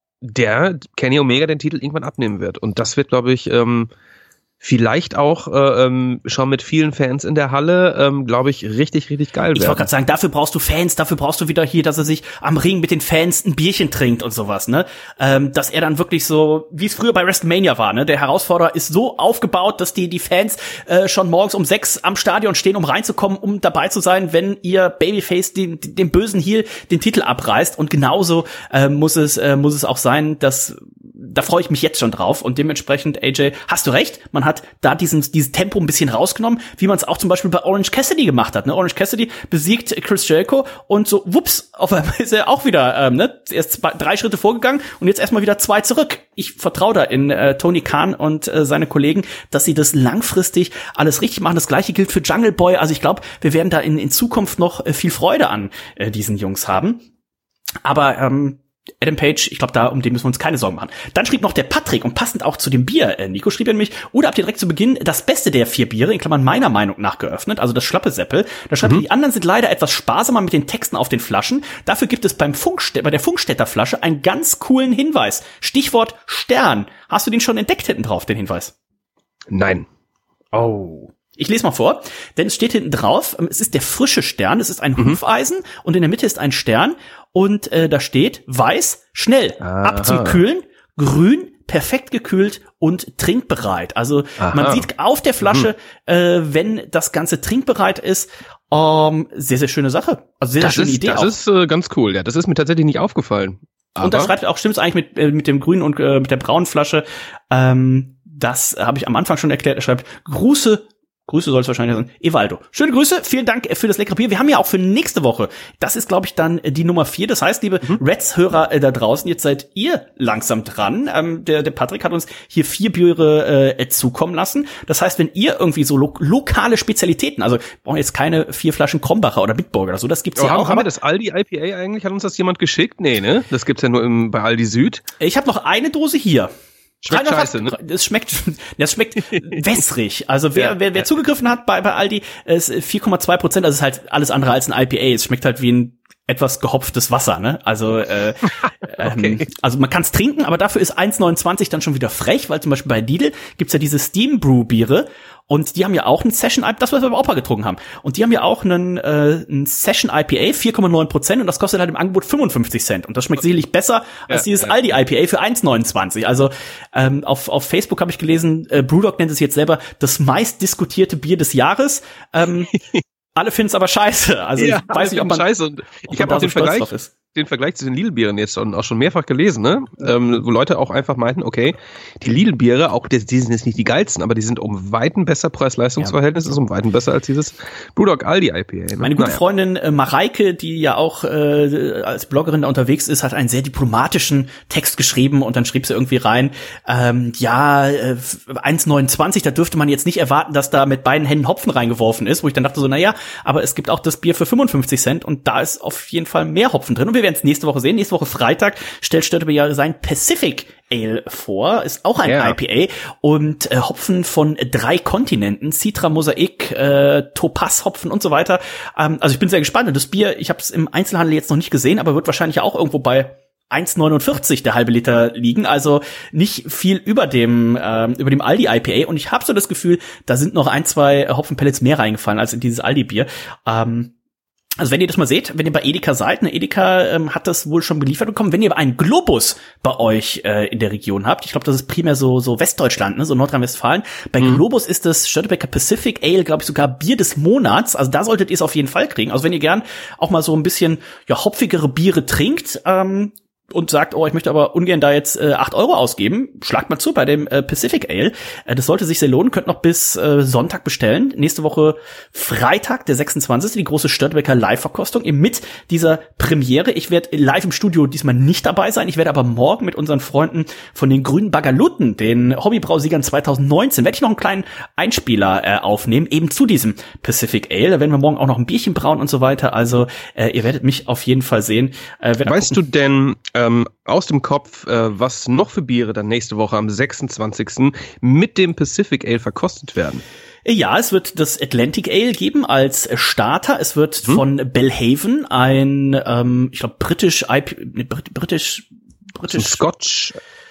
der Kenny Omega den Titel irgendwann abnehmen wird. Und das wird, glaube ich, ähm, vielleicht auch äh, ähm, schon mit vielen Fans in der Halle, ähm, glaube ich, richtig, richtig geil werden. Ich wollte gerade sagen, dafür brauchst du Fans, dafür brauchst du wieder hier, dass er sich am Ring mit den Fans ein Bierchen trinkt und sowas, ne? Ähm, dass er dann wirklich so, wie es früher bei WrestleMania war, ne? Der Herausforderer ist so aufgebaut, dass die die Fans äh, schon morgens um sechs am Stadion stehen, um reinzukommen, um dabei zu sein, wenn ihr Babyface den, den bösen Heel den Titel abreißt. Und genauso äh, muss es äh, muss es auch sein, dass da freue ich mich jetzt schon drauf und dementsprechend, A J, hast du recht, man hat da diesen, dieses Tempo ein bisschen rausgenommen, wie man es auch zum Beispiel bei Orange Cassidy gemacht hat. Ne? Orange Cassidy besiegt Chris Jericho und so, wups, auf einmal ist er auch wieder, ähm, ne, erst zwei, drei Schritte vorgegangen und jetzt erstmal wieder zwei zurück. Ich vertraue da in äh, Tony Khan und äh, seine Kollegen, dass sie das langfristig alles richtig machen. Das Gleiche gilt für Jungle Boy. Also ich glaube, wir werden da in, in Zukunft noch äh, viel Freude an äh, diesen Jungs haben. Aber ähm, Adam Page, ich glaube, da um den müssen wir uns keine Sorgen machen. Dann schrieb noch der Patrick, und passend auch zu dem Bier, äh, Nico schrieb er nämlich, oder habt ihr direkt zu Beginn das Beste der vier Biere, in Klammern meiner Meinung nach, geöffnet, also das Schlappesäppel. Da schreibt mhm. er, die anderen sind leider etwas sparsamer mit den Texten auf den Flaschen. Dafür gibt es beim Funkst- bei der Funkstätter Flasche einen ganz coolen Hinweis. Stichwort Stern. Hast du den schon entdeckt hinten drauf, den Hinweis? Nein. Oh. Ich lese mal vor, denn es steht hinten drauf, es ist der frische Stern, es ist ein mhm. Hufeisen und in der Mitte ist ein Stern und äh, da steht weiß, schnell, Aha. ab zum Kühlen, grün, perfekt gekühlt und trinkbereit. Also Aha. man sieht auf der Flasche, mhm. äh, wenn das Ganze trinkbereit ist, ähm, sehr, sehr schöne Sache. Also sehr, sehr schöne ist, Idee das auch. Das ist äh, ganz cool, ja. Das ist mir tatsächlich nicht aufgefallen. Aber und da schreibt auch, stimmt's eigentlich mit, äh, mit dem grünen und äh, mit der braunen Flasche. Ähm, das habe ich am Anfang schon erklärt. Er schreibt, Gruße, Grüße soll es wahrscheinlich sein. Evaldo. Schöne Grüße, vielen Dank für das leckere Bier. Wir haben ja auch für nächste Woche, das ist, glaube ich, dann die Nummer vier. Das heißt, liebe mhm. Reds-Hörer äh, da draußen, jetzt seid ihr langsam dran. Ähm, der, der Patrick hat uns hier vier Biere äh, zukommen lassen. Das heißt, wenn ihr irgendwie so lo- lokale Spezialitäten, also brauchen jetzt keine vier Flaschen Krombacher oder Bitburger oder so, das gibt's ja, ja auch. Haben wir das Aldi I P A eigentlich? Hat uns das jemand geschickt? Nee, ne? Das gibt's ja nur im, bei Aldi Süd. Ich habe noch eine Dose hier. Schmeckt scheiße, ne? Das schmeckt, das schmeckt wässrig. Also wer, ja, wer, wer ja. zugegriffen hat bei, bei Aldi, ist vier Komma zwei Prozent. Das ist halt alles andere als ein I P A. Es schmeckt halt wie ein etwas gehopftes Wasser, ne? Also, äh, okay. ähm, also man kann es trinken, aber dafür ist eins neunundzwanzig dann schon wieder frech, weil zum Beispiel bei Lidl gibt's ja diese Steam Brew Biere und die haben ja auch einen Session I P A, das was wir bei Opa getrunken haben. Und die haben ja auch einen, äh, einen Session I P A, vier Komma neun Prozent und das kostet halt im Angebot fünfundfünfzig Cent. Und das schmeckt sicherlich besser als ja, dieses ja. Aldi I P A für eins neunundzwanzig. Also ähm, auf, auf Facebook habe ich gelesen, äh, Brewdog nennt es jetzt selber das meist diskutierte Bier des Jahres. Ähm, Alle finden es aber scheiße. Also ja, ich weiß nicht, ob man, scheiße. Und ich habe auch den Vergleich, den Vergleich zu den Lidl-Bieren jetzt auch schon mehrfach gelesen, ne? Ja. Ähm, wo Leute auch einfach meinten, okay, die Lidl-Biere, auch die, die sind jetzt nicht die geilsten, aber die sind um Weiten besser, Preis-Leistungs-Verhältnis ja. ist um Weiten besser als dieses Brewdog Aldi I P A. Ne? Meine gute naja. Freundin äh, Mareike, die ja auch äh, als Bloggerin da unterwegs ist, hat einen sehr diplomatischen Text geschrieben und dann schrieb sie irgendwie rein, ähm, ja, äh, eins neunundzwanzig, da dürfte man jetzt nicht erwarten, dass da mit beiden Händen Hopfen reingeworfen ist, wo ich dann dachte so, na ja, aber es gibt auch das Bier für fünfundfünfzig Cent und da ist auf jeden Fall mehr Hopfen drin und wir werden es nächste Woche sehen. Nächste Woche Freitag stellt Störtebeer sein Pacific Ale vor, ist auch ein yeah. I P A und äh, Hopfen von drei Kontinenten, Citra, Mosaik, äh, Topaz Hopfen und so weiter. Ähm, also ich bin sehr gespannt. Und das Bier, ich habe es im Einzelhandel jetzt noch nicht gesehen, aber wird wahrscheinlich auch irgendwo bei eins neunundvierzig der halbe Liter liegen, also nicht viel über dem ähm, über dem Aldi I P A, und ich habe so das Gefühl, da sind noch ein, zwei Hopfenpellets mehr reingefallen als in dieses Aldi-Bier. Ähm, Also wenn ihr das mal seht, wenn ihr bei Edeka seid, ne, Edeka ähm, hat das wohl schon geliefert bekommen. Wenn ihr aber einen Globus bei euch äh, in der Region habt, ich glaube, das ist primär so so Westdeutschland, ne, so Nordrhein-Westfalen. Bei mhm. Globus ist das Störtebeker Pacific Ale, glaube ich, sogar Bier des Monats. Also da solltet ihr es auf jeden Fall kriegen. Also wenn ihr gern auch mal so ein bisschen ja hopfigere Biere trinkt, ähm, und sagt, oh, ich möchte aber ungern da jetzt äh, acht Euro ausgeben, schlagt mal zu bei dem äh, Pacific Ale. Äh, das sollte sich sehr lohnen, könnt noch bis äh, Sonntag bestellen. Nächste Woche Freitag, der sechsundzwanzigste, die große Störtebeker Live-Verkostung mit dieser Premiere. Ich werde live im Studio diesmal nicht dabei sein, ich werde aber morgen mit unseren Freunden von den Grünen Bagalutten, den Hobbybrausiegern zweitausendneunzehn, werde ich noch einen kleinen Einspieler äh, aufnehmen, eben zu diesem Pacific Ale. Da werden wir morgen auch noch ein Bierchen brauen und so weiter. Also äh, ihr werdet mich auf jeden Fall sehen. Äh, weißt du denn Ähm, aus dem Kopf, äh, was noch für Biere dann nächste Woche am sechsundzwanzigsten mit dem Pacific Ale verkostet werden? Ja, es wird das Atlantic Ale geben als Starter. Es wird hm? von Belhaven ein, ähm, ich glaube, britisch, I P, ne, britisch, britisch, Scotch.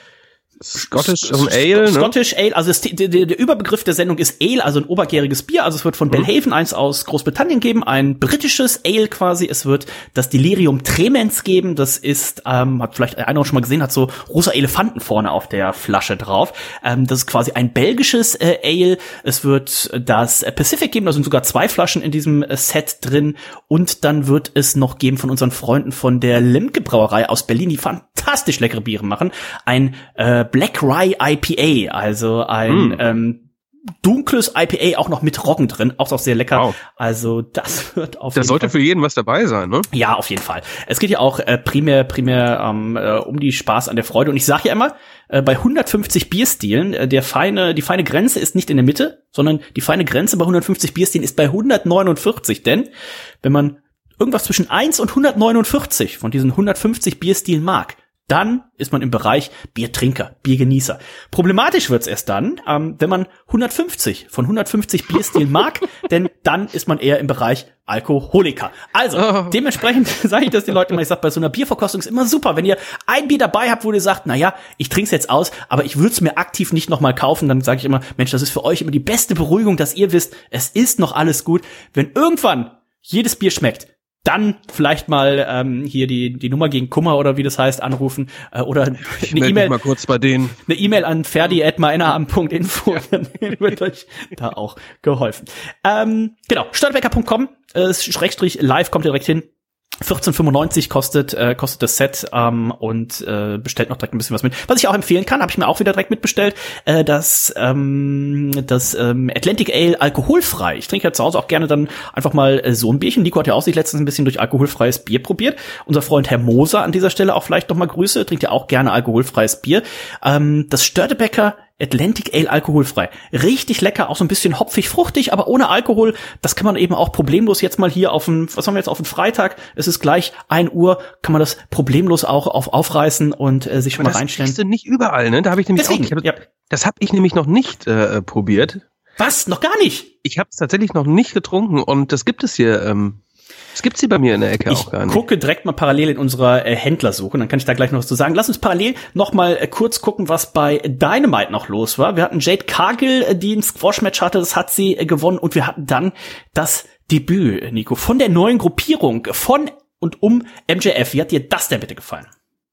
Scottish Ale, ne? Scottish Ale, also das, der, der Überbegriff der Sendung ist Ale, also ein obergäriges Bier. Also es wird von mhm. Belhaven eins aus Großbritannien geben, ein britisches Ale quasi. Es wird das Delirium Tremens geben. Das ist, ähm, hat vielleicht einer auch schon mal gesehen, hat so rosa Elefanten vorne auf der Flasche drauf. Ähm, das ist quasi ein belgisches äh, Ale. Es wird das Pacific geben, da sind sogar zwei Flaschen in diesem äh, Set drin. Und dann wird es noch geben von unseren Freunden von der Lemke Brauerei aus Berlin, die fantastisch leckere Biere machen. Ein äh, Black Rye I P A, also ein mm. ähm, dunkles I P A, auch noch mit Roggen drin, auch, auch sehr lecker. Wow. Also das wird auf das jeden sollte Fall für jeden was dabei sein, ne? Ja, auf jeden Fall. Es geht ja auch äh, primär primär ähm, äh, um die Spaß an der Freude. Und ich sage ja immer, äh, bei hundertfünfzig Bierstilen, äh, der feine die feine Grenze ist nicht in der Mitte, sondern die feine Grenze bei hundertfünfzig Bierstilen ist bei hundertneunundvierzig. Denn wenn man irgendwas zwischen eins und hundertneunundvierzig von diesen hundertfünfzig Bierstilen mag, dann ist man im Bereich Biertrinker, Biergenießer. Problematisch wird's erst dann, ähm, wenn man hundertfünfzig von hundertfünfzig Bierstilen mag, denn dann ist man eher im Bereich Alkoholiker. Also, oh. dementsprechend sage ich das den Leuten immer, ich sage, bei so einer Bierverkostung ist immer super, wenn ihr ein Bier dabei habt, wo ihr sagt, na ja, ich trink's jetzt aus, aber ich würde es mir aktiv nicht nochmal kaufen, dann sage ich immer, Mensch, das ist für euch immer die beste Beruhigung, dass ihr wisst, es ist noch alles gut. Wenn irgendwann jedes Bier schmeckt, dann vielleicht mal ähm, hier die die Nummer gegen Kummer oder wie das heißt anrufen äh, oder eine E-Mail mal kurz bei denen eine E-Mail an ferdi at meinerabend punkt info, dann wird euch da auch geholfen. Ähm, genau, störtebeker punkt com äh, Schrägstrich live kommt ihr direkt hin. vierzehn fünfundneunzig kostet äh, kostet das Set ähm, und äh, bestellt noch direkt ein bisschen was mit. Was ich auch empfehlen kann, habe ich mir auch wieder direkt mitbestellt, äh, das ähm, das ähm, Atlantic Ale alkoholfrei. Ich trinke ja zu Hause auch gerne dann einfach mal äh, so ein Bierchen. Nico hat ja auch sich letztens ein bisschen durch alkoholfreies Bier probiert. Unser Freund Herr Moser an dieser Stelle auch vielleicht noch mal Grüße, trinkt ja auch gerne alkoholfreies Bier. Ähm, das Störtebeker Atlantic Ale alkoholfrei. Richtig lecker, auch so ein bisschen hopfig, fruchtig, aber ohne Alkohol. Das kann man eben auch problemlos jetzt mal hier auf den, was haben wir jetzt auf den Freitag? Es ist gleich ein Uhr, kann man das problemlos auch auf aufreißen und äh, sich schon mal reinstellen. Das kriegst du nicht überall, ne? Da habe ich nämlich Deswegen, auch, ich hab, ja. Das habe ich nämlich noch nicht äh, probiert. Was? Noch gar nicht? Ich habe es tatsächlich noch nicht getrunken und das gibt es hier ähm Das gibt's hier bei mir in der Ecke ich auch gar nicht. Ich gucke direkt mal parallel in unserer äh, Händlersuche, dann kann ich da gleich noch was zu sagen. Lass uns parallel noch mal äh, kurz gucken, was bei Dynamite noch los war. Wir hatten Jade Cargill, äh, die ein Squash-Match hatte, das hat sie äh, gewonnen. Und wir hatten dann das Debüt, Nico, von der neuen Gruppierung, von und um M J F. Wie hat dir das denn bitte gefallen?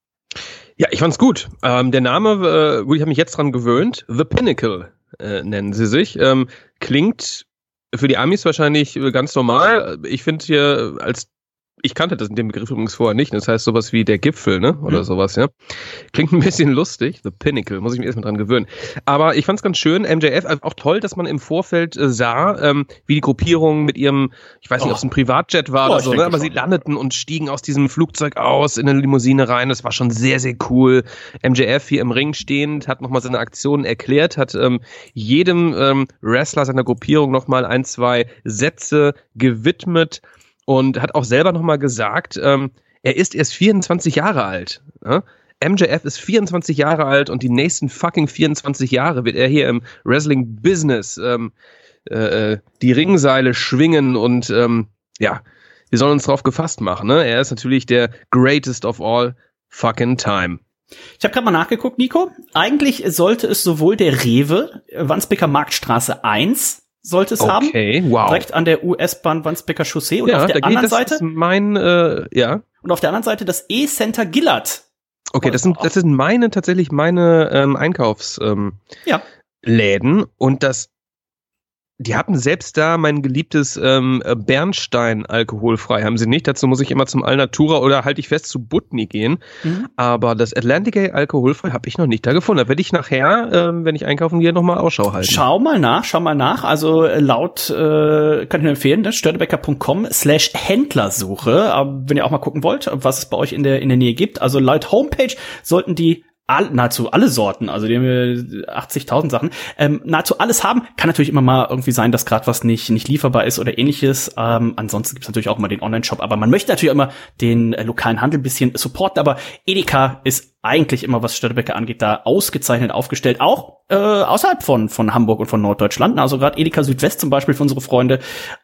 Ja, ich fand's gut. Ähm, der Name, äh, gut, ich habe mich jetzt dran gewöhnt. The Pinnacle äh, nennen sie sich. Ähm, klingt für die Amis wahrscheinlich ganz normal. Ich finde hier als ich kannte das in dem Begriff übrigens vorher nicht. Das heißt sowas wie der Gipfel, ne? Oder mhm. sowas, ja. Klingt ein bisschen lustig. The Pinnacle, muss ich mich erstmal dran gewöhnen. Aber ich fand's ganz schön. M J F, auch toll, dass man im Vorfeld äh, sah, ähm, wie die Gruppierung mit ihrem, ich weiß nicht, oh. ob es ein Privatjet war oh, oder so, ne? Aber schon. Sie landeten und stiegen aus diesem Flugzeug aus in eine Limousine rein. Das war schon sehr, sehr cool. M J F hier im Ring stehend, hat nochmal seine Aktionen erklärt, hat ähm, jedem ähm, Wrestler seiner Gruppierung nochmal ein, zwei Sätze gewidmet. Und hat auch selber nochmal gesagt, ähm, er ist erst vierundzwanzig Jahre alt. Ja? M J F ist vierundzwanzig Jahre alt und die nächsten fucking vierundzwanzig Jahre wird er hier im Wrestling-Business ähm, äh, die Ringseile schwingen und ähm, ja, wir sollen uns drauf gefasst machen. Ne? Er ist natürlich der greatest of all fucking time. Ich habe gerade mal nachgeguckt, Nico. Eigentlich sollte es sowohl der Rewe, Wandsbeker Marktstraße eins, sollte es okay, haben. Okay, wow. Direkt an der U S-Bahn Wandsbeker Chaussee. Und ja, auf der da anderen geht, das Seite. Ist mein, äh, ja. Und auf der anderen Seite das E-Center Gillard. Okay, das sind, das sind meine, tatsächlich meine ähm, Einkaufs, ähm, ja. Läden. Und das, die hatten selbst da mein geliebtes ähm, Bernstein alkoholfrei, haben sie nicht. Dazu muss ich immer zum Alnatura oder halte ich fest zu Butni gehen. Mhm. Aber das Atlantic Ale alkoholfrei habe ich noch nicht da gefunden. Da werde ich nachher, ähm, wenn ich einkaufen gehe, nochmal Ausschau halten. Schau mal nach, schau mal nach. Also laut, äh, kann ich nur empfehlen, ne? störtebecker punkt com slash Händlersuche. Aber wenn ihr auch mal gucken wollt, was es bei euch in der, in der Nähe gibt. Also laut Homepage sollten die All, nahezu alle Sorten, also die haben wir achtzigtausend Sachen, ähm, nahezu alles haben. Kann natürlich immer mal irgendwie sein, dass gerade was nicht nicht lieferbar ist oder ähnliches. Ähm, ansonsten gibt's natürlich auch immer den Online-Shop, aber man möchte natürlich immer den äh, lokalen Handel ein bisschen supporten, aber Edeka ist eigentlich immer, was Störtebecker angeht, da ausgezeichnet aufgestellt, auch äh, außerhalb von von Hamburg und von Norddeutschland. Also gerade Edeka Südwest zum Beispiel für unsere Freunde,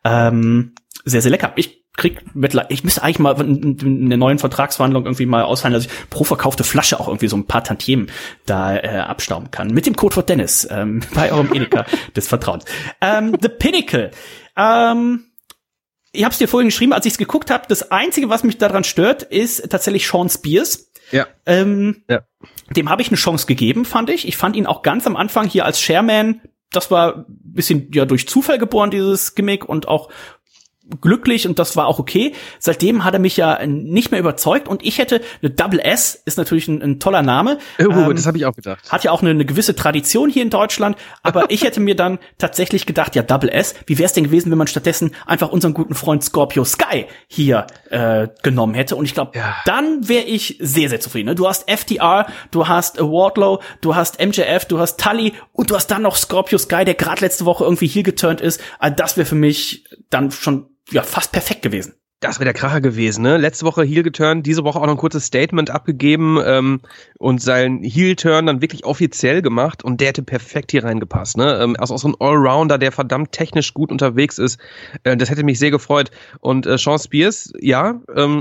ähm, sehr, sehr lecker. Ich krieg mittlerweile, ich müsste eigentlich mal in der neuen Vertragsverhandlung irgendwie mal aushandeln, dass ich pro verkaufte Flasche auch irgendwie so ein paar Tantiemen da äh, abstauben kann. Mit dem Codewort Dennis ähm, bei eurem Edeka des Vertrauens. Ähm, The Pinnacle. Ähm, ich habe es dir vorhin geschrieben, als ich es geguckt habe. Das Einzige, was mich daran stört, ist tatsächlich Sean Spears. Ja. Ähm, ja. Dem habe ich eine Chance gegeben, fand ich. Ich fand ihn auch ganz am Anfang hier als Chairman. Das war ein bisschen ja durch Zufall geboren, dieses Gimmick, und auch glücklich, und das war auch okay. Seitdem hat er mich ja nicht mehr überzeugt, und ich hätte, eine Double S ist natürlich ein, ein toller Name. Oh, ähm, das habe ich auch gedacht. Hat ja auch eine, eine gewisse Tradition hier in Deutschland, aber ich hätte mir dann tatsächlich gedacht, ja, Double S, wie wäre es denn gewesen, wenn man stattdessen einfach unseren guten Freund Scorpio Sky hier äh, genommen hätte, und ich glaube, ja. dann wäre ich sehr, sehr zufrieden. Ne? Du hast F T R, du hast Wardlow, du hast M J F, du hast Tully, und du hast dann noch Scorpio Sky, der gerade letzte Woche irgendwie heel geturnt ist. Also das wäre für mich dann schon ja fast perfekt gewesen. Das wäre der Kracher gewesen, ne? Letzte Woche Heel geturnt, diese Woche auch noch ein kurzes Statement abgegeben ähm, und seinen Heel-Turn dann wirklich offiziell gemacht, und der hätte perfekt hier reingepasst, ne? Ähm, also auch so ein Allrounder, der verdammt technisch gut unterwegs ist. Äh, das hätte mich sehr gefreut. Und äh, Sean Spears, ja, ähm,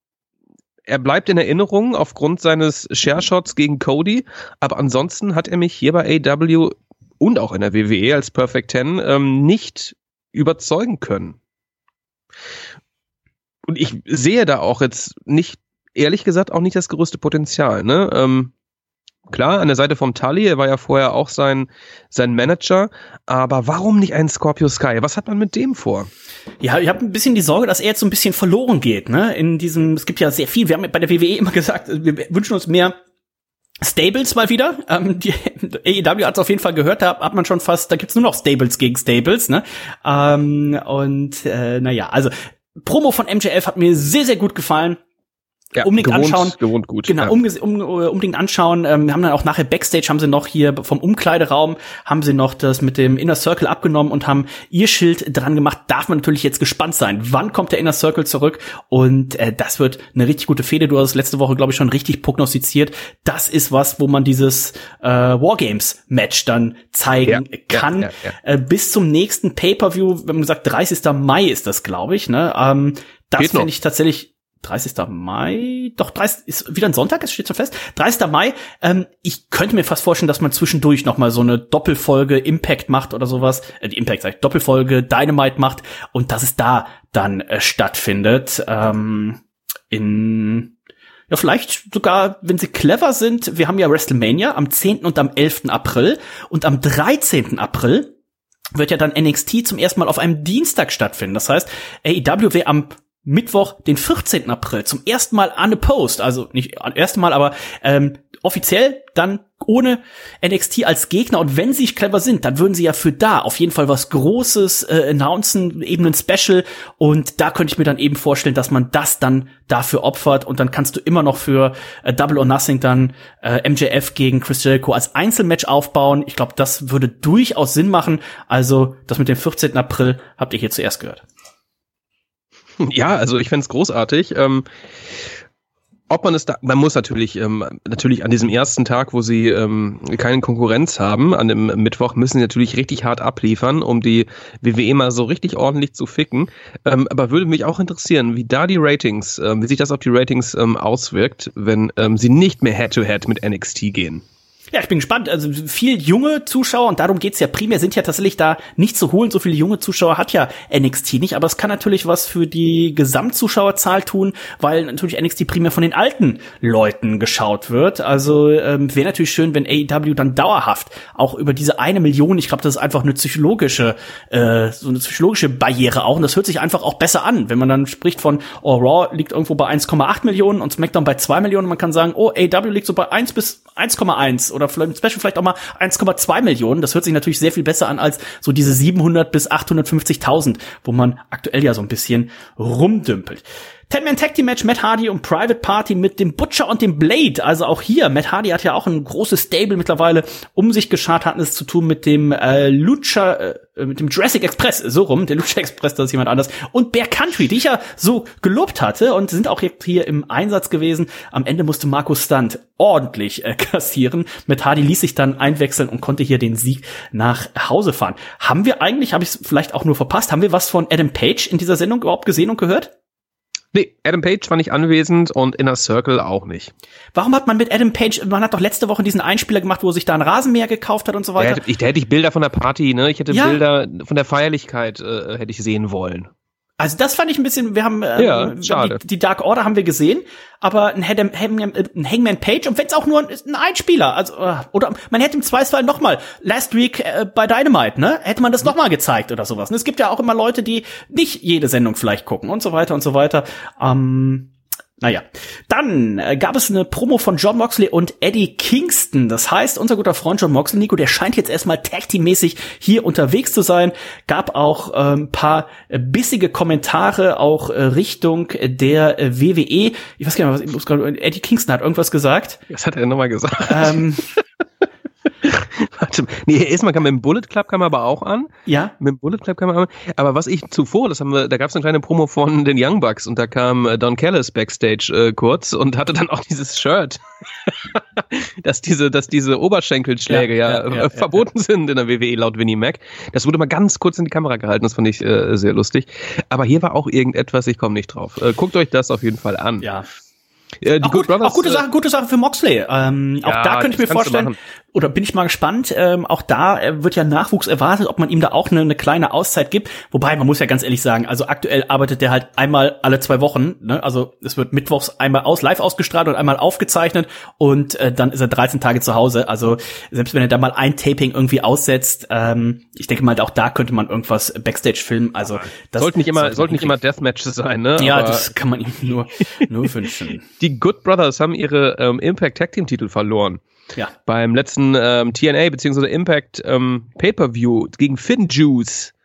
er bleibt in Erinnerung aufgrund seines Share-Shots gegen Cody, aber ansonsten hat er mich hier bei A E W und auch in der W W E als Perfect Ten ähm, nicht überzeugen können. Und ich sehe da auch jetzt nicht, ehrlich gesagt, auch nicht das größte Potenzial, ne? Ähm, klar, an der Seite vom Tully, er war ja vorher auch sein, sein Manager, aber warum nicht ein Scorpio Sky? Was hat man mit dem vor? Ja, ich habe ein bisschen die Sorge, dass er jetzt so ein bisschen verloren geht, ne? In diesem, es gibt ja sehr viel, wir haben bei der W W E immer gesagt, wir wünschen uns mehr Stables mal wieder. Ähm, die A E W hat es auf jeden Fall gehört, da hat man schon fast, da gibt's nur noch Stables gegen Stables, ne? Ähm, und äh, naja, also Promo von M J F hat mir sehr, sehr gut gefallen. Ja, unbedingt gewohnt, anschauen. Gewohnt gut. Genau, ja. um, um, unbedingt anschauen. Ähm, wir haben dann auch nachher Backstage, haben sie noch hier vom Umkleideraum, haben sie noch das mit dem Inner Circle abgenommen und haben ihr Schild dran gemacht. Darf man natürlich jetzt gespannt sein. Wann kommt der Inner Circle zurück? Und äh, das wird eine richtig gute Fehde. Du hast es letzte Woche, glaube ich, schon richtig prognostiziert. Das ist was, wo man dieses äh, Wargames-Match dann zeigen ja, kann. Ja, ja, ja. Äh, bis zum nächsten Pay-Per-View, wir haben gesagt, dreißigster Mai ist das, glaube ich. Ne? Ähm, das finde ich tatsächlich dreißigster Mai, doch, dreißig ist wieder ein Sonntag, es steht so fest. dreißigster Mai, ähm, ich könnte mir fast vorstellen, dass man zwischendurch noch mal so eine Doppelfolge Impact macht oder sowas, äh, die Impact sag ich, Doppelfolge Dynamite macht, und dass es da dann äh, stattfindet, ähm, in, ja, vielleicht sogar, wenn sie clever sind, wir haben ja WrestleMania am zehnten und am elften April, und am dreizehnten April wird ja dann N X T zum ersten Mal auf einem Dienstag stattfinden. Das heißt, A E W wäre am Mittwoch, den vierzehnten April, zum ersten Mal unopposed, also nicht das erste Mal, aber ähm, offiziell dann ohne N X T als Gegner. Und wenn sie clever sind, dann würden sie ja für da auf jeden Fall was Großes äh, announcen, eben ein Special. Und da könnte ich mir dann eben vorstellen, dass man das dann dafür opfert. Und dann kannst du immer noch für äh, Double or Nothing dann äh, M J F gegen Chris Jericho als Einzelmatch aufbauen. Ich glaube, das würde durchaus Sinn machen. Also das mit dem vierzehnten April habt ihr hier zuerst gehört. Ja, also ich fänd's großartig. Ähm, Ob man es da, man muss natürlich, ähm, natürlich an diesem ersten Tag, wo sie ähm, keine Konkurrenz haben, an dem Mittwoch, müssen sie natürlich richtig hart abliefern, um die W W E mal so richtig ordentlich zu ficken. Ähm, aber würde mich auch interessieren, wie da die Ratings, ähm, wie sich das auf die Ratings ähm, auswirkt, wenn ähm, sie nicht mehr Head-to-Head mit N X T gehen. Ja, ich bin gespannt. Also viel junge Zuschauer, und darum geht's ja primär, sind ja tatsächlich da nicht zu holen. So viele junge Zuschauer hat ja N X T nicht, aber es kann natürlich was für die Gesamtzuschauerzahl tun, weil natürlich N X T primär von den alten Leuten geschaut wird. Also ähm, wäre natürlich schön, wenn A E W dann dauerhaft auch über diese eine Million, ich glaube, das ist einfach eine psychologische, äh, so eine psychologische Barriere auch, und das hört sich einfach auch besser an, wenn man dann spricht von, oh, Raw liegt irgendwo bei eins Komma acht Millionen und SmackDown bei zwei Millionen. Man kann sagen, oh, A E W liegt so bei eins bis eins Komma eins oder vielleicht mit Special vielleicht auch mal eins Komma zwei Millionen. Das hört sich natürlich sehr viel besser an als so diese siebenhundert bis achthundertfünfzigtausend, wo man aktuell ja so ein bisschen rumdümpelt. Ten-Man-Tag-Team-Match, Matt Hardy und Private Party mit dem Butcher und dem Blade. Also auch hier, Matt Hardy hat ja auch ein großes Stable mittlerweile um sich geschart, hatten es zu tun mit dem äh, Lucha, äh, mit dem Jurassic Express, so rum, der Lucha Express, das ist jemand anders, und Bear Country, die ich ja so gelobt hatte und sind auch jetzt hier im Einsatz gewesen. Am Ende musste Marco Stunt ordentlich äh, kassieren. Matt Hardy ließ sich dann einwechseln und konnte hier den Sieg nach Hause fahren. Haben wir eigentlich, habe ich es vielleicht auch nur verpasst, haben wir was von Adam Page in dieser Sendung überhaupt gesehen und gehört? Nee, Adam Page war nicht anwesend und Inner Circle auch nicht. Warum hat man mit Adam Page, man hat doch letzte Woche diesen Einspieler gemacht, wo er sich da ein Rasenmäher gekauft hat und so weiter. Da hätte ich, da hätte ich Bilder von der Party, ne? Ich hätte ja. Bilder von der Feierlichkeit, äh, hätte ich sehen wollen. Also das fand ich ein bisschen, wir haben, ähm, ja, schade. Die, die Dark Order haben wir gesehen, aber ein, Hangman, ein Hangman Page, und wenn es auch nur ein, ein Einspieler, also oder man hätte im Zweifelsfall noch mal Last Week äh, bei Dynamite, ne, hätte man das noch mal gezeigt oder sowas. Und es gibt ja auch immer Leute, die nicht jede Sendung vielleicht gucken und so weiter und so weiter. Ähm, Naja, dann äh, gab es eine Promo von Jon Moxley und Eddie Kingston. Das heißt, unser guter Freund Jon Moxley, Nico, der scheint jetzt erstmal Tag-Team-mäßig hier unterwegs zu sein. Gab auch ein ähm, paar äh, bissige Kommentare auch äh, Richtung der äh, W W E. Ich weiß gar nicht, was ich muss gerade, Eddie Kingston hat irgendwas gesagt. Was hat er nochmal gesagt? Ähm, Warte, nee, erstmal kam mit dem Bullet Club kam er aber auch an. Ja. Mit dem Bullet Club kam er an. Aber was ich zuvor, das haben wir, da gab es eine kleine Promo von den Young Bucks und da kam äh, Don Callis backstage äh, kurz und hatte dann auch dieses Shirt, dass diese, dass diese Oberschenkelschläge ja, ja, ja, ja äh, verboten ja, ja. sind in der W W E laut Vinnie Mac. Das wurde mal ganz kurz in die Kamera gehalten, das fand ich äh, sehr lustig. Aber hier war auch irgendetwas, ich komme nicht drauf. Äh, guckt euch das auf jeden Fall an. Ja. Äh, die auch, gut, Brothers, auch gute Sache, gute Sache für Moxley. Ähm, ja, auch da könnte ich mir vorstellen, oder bin ich mal gespannt, ähm, auch da äh, wird ja Nachwuchs erwartet, ob man ihm da auch eine, eine kleine Auszeit gibt. Wobei, man muss ja ganz ehrlich sagen, also aktuell arbeitet der halt einmal alle zwei Wochen. Ne? Also es wird mittwochs einmal aus live ausgestrahlt und einmal aufgezeichnet und äh, dann ist er dreizehn Tage zu Hause. Also selbst wenn er da mal ein Taping irgendwie aussetzt, ähm, ich denke mal, auch da könnte man irgendwas Backstage filmen. Also das sollte nicht immer, sollte nicht immer Deathmatches sein, ne? Ja, aber das kann man ihm nur nur wünschen. Die Good Brothers haben ihre ähm, Impact Tag Team Titel verloren. Ja. Beim letzten ähm, T N A bzw. Impact ähm, Pay-Per-View gegen Finn Juice.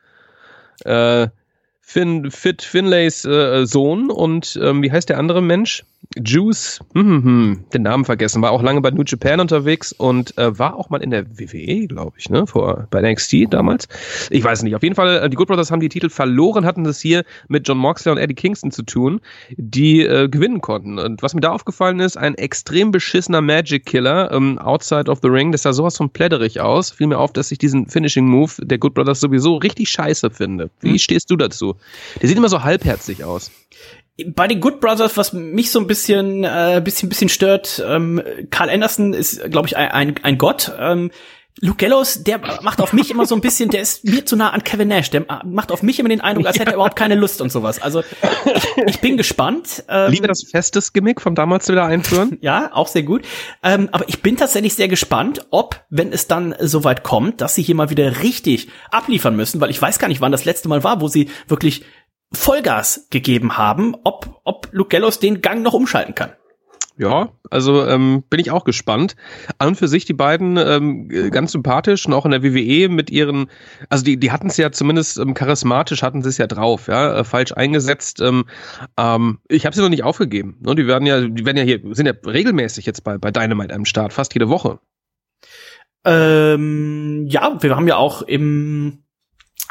Äh, Finn, Fit Finlays äh, Sohn und ähm, wie heißt der andere Mensch? Juice, hm, hm, hm, den Namen vergessen, war auch lange bei New Japan unterwegs und äh, war auch mal in der W W E, glaube ich, ne, vor bei N X T damals. Ich weiß nicht, auf jeden Fall, äh, die Good Brothers haben die Titel verloren, hatten das hier mit Jon Moxley und Eddie Kingston zu tun, die äh, gewinnen konnten. Und was mir da aufgefallen ist, ein extrem beschissener Magic Killer ähm, outside of the ring, das sah sowas von plätterig aus. Fiel mir auf, dass ich diesen Finishing Move der Good Brothers sowieso richtig scheiße finde. Wie hm. stehst du dazu? Der sieht immer so halbherzig aus. Bei den Good Brothers, was mich so ein bisschen, äh, bisschen, bisschen stört, ähm, Carl Anderson ist, glaube ich, ein, ein, ein Gott. Ähm, Luke Gallows, der macht auf mich immer so ein bisschen, der ist mir zu nah an Kevin Nash, der macht auf mich immer den Eindruck, als hätte er überhaupt keine Lust und sowas. Also ich, ich bin gespannt. Ähm, Lieber das festes Gimmick von damals wieder einführen. Ja, auch sehr gut. Ähm, aber ich bin tatsächlich sehr gespannt, ob, wenn es dann soweit kommt, dass sie hier mal wieder richtig abliefern müssen, weil ich weiß gar nicht, wann das letzte Mal war, wo sie wirklich Vollgas gegeben haben, ob, ob Luke Gallows den Gang noch umschalten kann. Ja, also ähm, bin ich auch gespannt. An und für sich die beiden ähm, ganz sympathisch und auch in der W W E mit ihren, also die die hatten es ja zumindest ähm, charismatisch, hatten sie es ja drauf, ja, äh, falsch eingesetzt. Ähm, ähm, ich habe sie noch nicht aufgegeben. Ne? Die werden ja, die werden ja hier, sind ja regelmäßig jetzt bei bei Dynamite am Start, fast jede Woche. Ähm, ja, wir haben ja auch im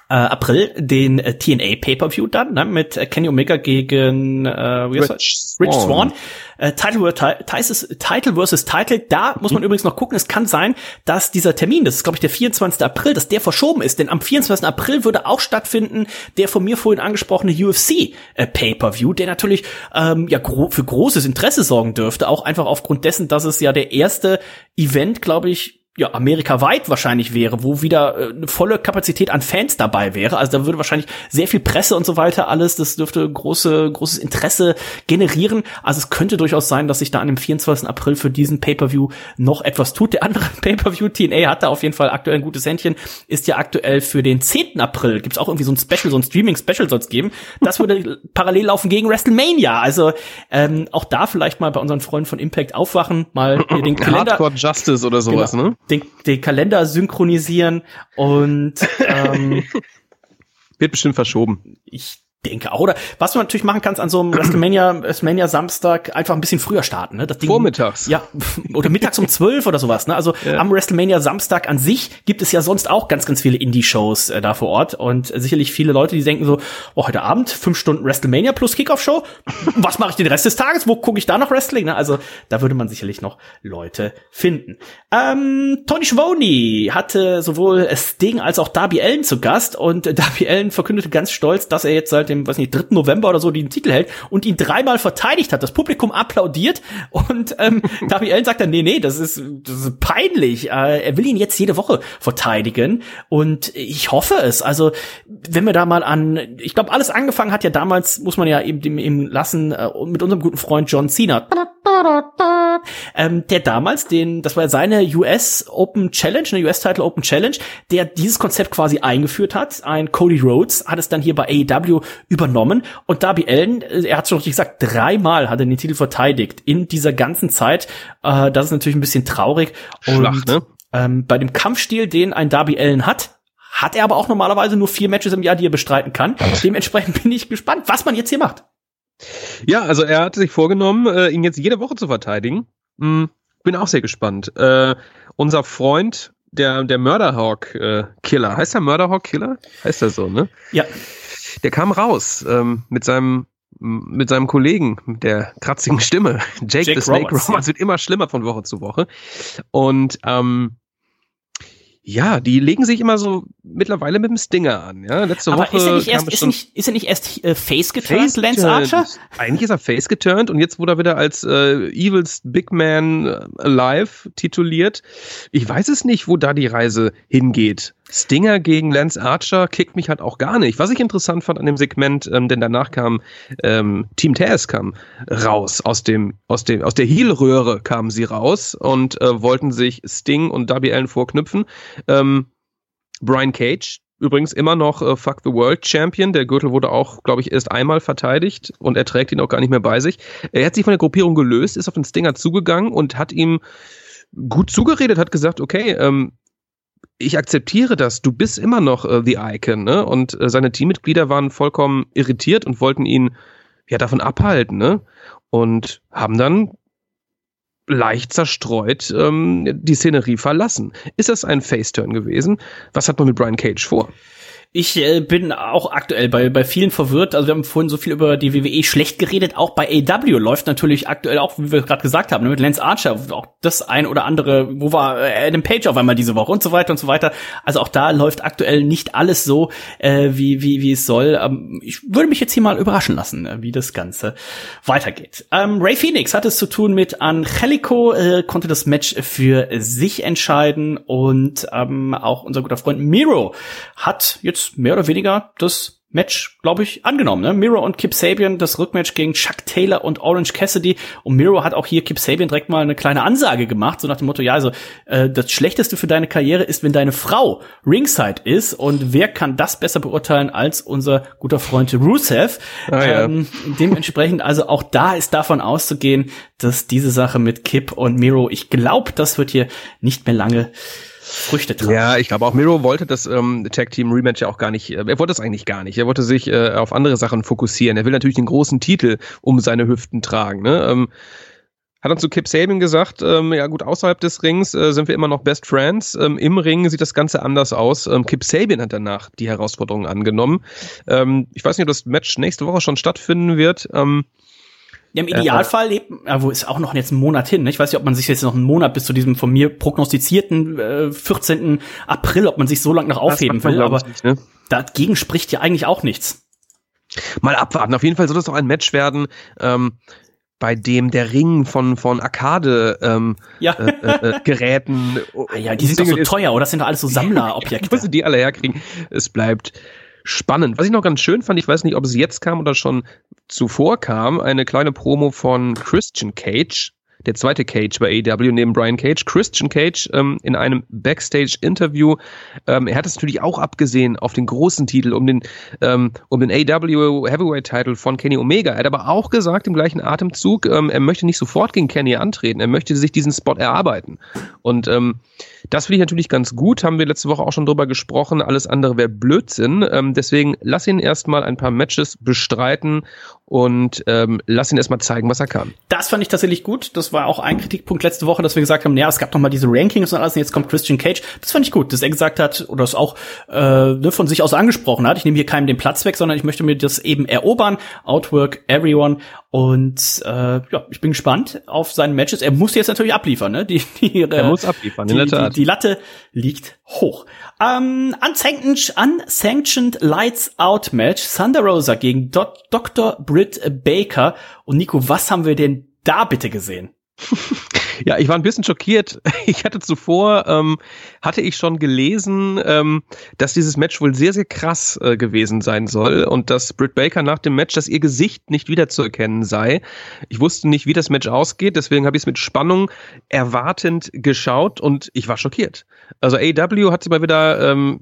Äh, April den äh, T N A Pay-Per-View dann, ne, mit äh, Kenny Omega gegen äh, wie heißt Rich das? Rich Swann. Swann. Äh, Title, Title, Title versus Title. Da muss man mhm. übrigens noch gucken. Es kann sein, dass dieser Termin, das ist glaube ich der vierundzwanzigsten April, dass der verschoben ist. Denn am vierundzwanzigsten April würde auch stattfinden der von mir vorhin angesprochene U F C äh, Pay-Per-View, der natürlich ähm, ja gro- für großes Interesse sorgen dürfte. Auch einfach aufgrund dessen, dass es ja der erste Event, glaube ich, ja, amerikaweit wahrscheinlich wäre, wo wieder äh, eine volle Kapazität an Fans dabei wäre. Also da würde wahrscheinlich sehr viel Presse und so weiter alles, das dürfte große, großes Interesse generieren. Also es könnte durchaus sein, dass sich da an dem vierundzwanzigsten April für diesen Pay-Per-View noch etwas tut. Der andere Pay-Per-View, T N A, hat da auf jeden Fall aktuell ein gutes Händchen, ist ja aktuell für den zehnten April. Gibt's auch irgendwie so ein Special, so ein Streaming-Special soll es geben. Das würde parallel laufen gegen WrestleMania. Also ähm, auch da vielleicht mal bei unseren Freunden von Impact aufwachen, mal den Kalender... Hardcore Justice oder sowas, genau, ne? Den, den Kalender synchronisieren und ähm, wird bestimmt verschoben. Ich denke auch. Oder was du natürlich machen kannst an so einem WrestleMania, WrestleMania Samstag, einfach ein bisschen früher starten, ne? Das Ding, vormittags. Ja, oder mittags um zwölf oder sowas, ne? Also ja. Am WrestleMania Samstag an sich gibt es ja sonst auch ganz, ganz viele Indie-Shows äh, da vor Ort und äh, sicherlich viele Leute, die denken so, oh, heute Abend fünf Stunden WrestleMania plus Kickoff-Show. Was mache ich den Rest des Tages? Wo gucke ich da noch Wrestling? Ne? Also da würde man sicherlich noch Leute finden. Ähm, Tony Schiavone hatte sowohl Sting als auch Darby Allin zu Gast und äh, Darby Allin verkündete ganz stolz, dass er jetzt seit dem, weiß nicht, dritten November oder so den Titel hält und ihn dreimal verteidigt hat. Das Publikum applaudiert und ähm, Darby Allin sagt dann, nee, nee, das ist, das ist peinlich. Äh, er will ihn jetzt jede Woche verteidigen und ich hoffe es. Also wenn wir da mal an, ich glaube, alles angefangen hat ja damals, muss man ja eben, eben lassen, äh, mit unserem guten Freund John Cena. Ähm, der damals den, das war ja seine U S Open Challenge, eine U S-Title Open Challenge, der dieses Konzept quasi eingeführt hat. Ein Cody Rhodes hat es dann hier bei A E W übernommen und Darby Allin, er hat schon richtig gesagt, dreimal hat er den Titel verteidigt in dieser ganzen Zeit. Äh, das ist natürlich ein bisschen traurig. Schlacht, und, ne? Ähm, bei dem Kampfstil, den ein Darby Allin hat, hat er aber auch normalerweise nur vier Matches im Jahr, die er bestreiten kann. Dementsprechend bin ich gespannt, was man jetzt hier macht. Ja, also er hat sich vorgenommen, äh, ihn jetzt jede Woche zu verteidigen. Hm, bin auch sehr gespannt. Äh, unser Freund, der der Murderhawk-Killer, äh, heißt der Murderhawk-Killer? Heißt er so, ne? Ja. Der kam raus ähm, mit seinem mit seinem Kollegen, mit der kratzigen Stimme. Jake, Jake the Snake Roberts, Roberts, ja. Wird immer schlimmer von Woche zu Woche. Und ähm, ja, die legen sich immer so mittlerweile mit dem Stinger an. Ja, letzte aber Woche ist er nicht erst, kam ist er schon nicht, ist er nicht erst äh, face geturnt, Face Lance geturnt. Archer? Eigentlich ist er face geturnt und jetzt wurde er wieder als äh, Evil's Big Man Alive tituliert. Ich weiß es nicht, wo da die Reise hingeht. Stinger gegen Lance Archer kickt mich halt auch gar nicht. Was ich interessant fand an dem Segment, ähm, denn danach kam ähm, Team Taz kam raus aus dem aus dem aus der Heel-Röhre kamen sie raus und äh, wollten sich Sting und Darby Allin vorknüpfen. Ähm, Brian Cage übrigens immer noch äh, Fuck the World Champion. Der Gürtel wurde auch, glaube ich, erst einmal verteidigt und er trägt ihn auch gar nicht mehr bei sich. Er hat sich von der Gruppierung gelöst, ist auf den Stinger zugegangen und hat ihm gut zugeredet, hat gesagt, okay, ähm, ich akzeptiere das, du bist immer noch äh, The Icon, ne? Und äh, seine Teammitglieder waren vollkommen irritiert und wollten ihn ja davon abhalten, ne? Und haben dann leicht zerstreut ähm, die Szenerie verlassen. Ist das ein Face-Turn gewesen? Was hat man mit Brian Cage vor? Ich äh, bin auch aktuell bei bei vielen verwirrt. Also wir haben vorhin so viel über die W W E schlecht geredet. Auch bei A E W läuft natürlich aktuell auch, wie wir gerade gesagt haben, mit Lance Archer auch das ein oder andere. Wo war Adam Page auf einmal diese Woche und so weiter und so weiter. Also auch da läuft aktuell nicht alles so, äh, wie wie wie es soll. Ähm, ich würde mich jetzt hier mal überraschen lassen, äh, wie das Ganze weitergeht. Ähm, Ray Phoenix hat es zu tun mit Angelico, äh, konnte das Match für sich entscheiden und ähm, auch unser guter Freund Miro hat jetzt mehr oder weniger das Match, glaube ich, angenommen. Ne? Miro und Kip Sabian, das Rückmatch gegen Chuck Taylor und Orange Cassidy. Und Miro hat auch hier Kip Sabian direkt mal eine kleine Ansage gemacht, so nach dem Motto, ja, also äh, das Schlechteste für deine Karriere ist, wenn deine Frau ringside ist. Und wer kann das besser beurteilen als unser guter Freund Rusev? Ah, ja. ähm, dementsprechend, also auch da ist davon auszugehen, dass diese Sache mit Kip und Miro, ich glaube, das wird hier nicht mehr lange Früchte tragen. Ja, ich glaube auch Miro wollte das ähm, Tag Team Rematch ja auch gar nicht, äh, er wollte es eigentlich gar nicht. Er wollte sich äh, auf andere Sachen fokussieren. Er will natürlich den großen Titel um seine Hüften tragen. Ne? Ähm, hat dann zu Kip Sabian gesagt, ähm, ja gut, außerhalb des Rings äh, sind wir immer noch Best Friends. Ähm, Im Ring sieht das Ganze anders aus. Ähm, Kip Sabian hat danach die Herausforderung angenommen. Ähm, ich weiß nicht, ob das Match nächste Woche schon stattfinden wird. Ähm, Ja, im Idealfall, äh, ja, wo ist auch noch jetzt ein Monat hin, ne? Ich weiß nicht, ob man sich jetzt noch einen Monat bis zu diesem von mir prognostizierten äh, vierzehnten April, ob man sich so lange noch aufheben will, aber nicht, ne? Dagegen spricht ja eigentlich auch nichts. Mal abwarten. Auf jeden Fall soll das doch ein Match werden, ähm, bei dem der Ring von von Arcade ähm, ja. äh, äh, Geräten. Ah ja, die sind doch so teuer, oder? Das sind doch alles so Sammlerobjekte. Müssen die alle herkriegen. Es bleibt spannend. Was ich noch ganz schön fand, ich weiß nicht, ob es jetzt kam oder schon zuvor kam, eine kleine Promo von Christian Cage, der zweite Cage bei A E W neben Brian Cage. Christian Cage ähm, in einem Backstage-Interview. Ähm, er hat es natürlich auch abgesehen auf den großen Titel, um den ähm, um den A E W Heavyweight-Titel von Kenny Omega. Er hat aber auch gesagt im gleichen Atemzug, ähm, er möchte nicht sofort gegen Kenny antreten. Er möchte sich diesen Spot erarbeiten. Und ähm, das finde ich natürlich ganz gut. Haben wir letzte Woche auch schon drüber gesprochen. Alles andere wäre Blödsinn. Ähm, deswegen lass ihn erstmal ein paar Matches bestreiten und ähm, lass ihn erstmal zeigen, was er kann. Das fand ich tatsächlich gut. Das war auch ein Kritikpunkt letzte Woche, dass wir gesagt haben, naja, es gab noch mal diese Rankings und alles, und jetzt kommt Christian Cage. Das fand ich gut, dass er gesagt hat, oder es auch äh, ne, von sich aus angesprochen hat, ich nehme hier keinem den Platz weg, sondern ich möchte mir das eben erobern. Outwork everyone. Und äh, ja, ich bin gespannt auf seine Matches. Er muss jetzt natürlich abliefern, ne? Die, die, er äh, muss abliefern, die, in der Tat. Die, die Latte liegt hoch. Ähm, unsanctioned, unsanctioned Lights Out Match. Thunder Rosa gegen Do- Doktor Britt Baker. Und Nico, was haben wir denn da bitte gesehen? Ja, ich war ein bisschen schockiert. Ich hatte zuvor, ähm, hatte ich schon gelesen, ähm, dass dieses Match wohl sehr, sehr krass äh, gewesen sein soll und dass Britt Baker nach dem Match, dass ihr Gesicht nicht wiederzuerkennen sei. Ich wusste nicht, wie das Match ausgeht, deswegen habe ich es mit Spannung erwartend geschaut und ich war schockiert. Also A E W hat sie mal wieder, ähm,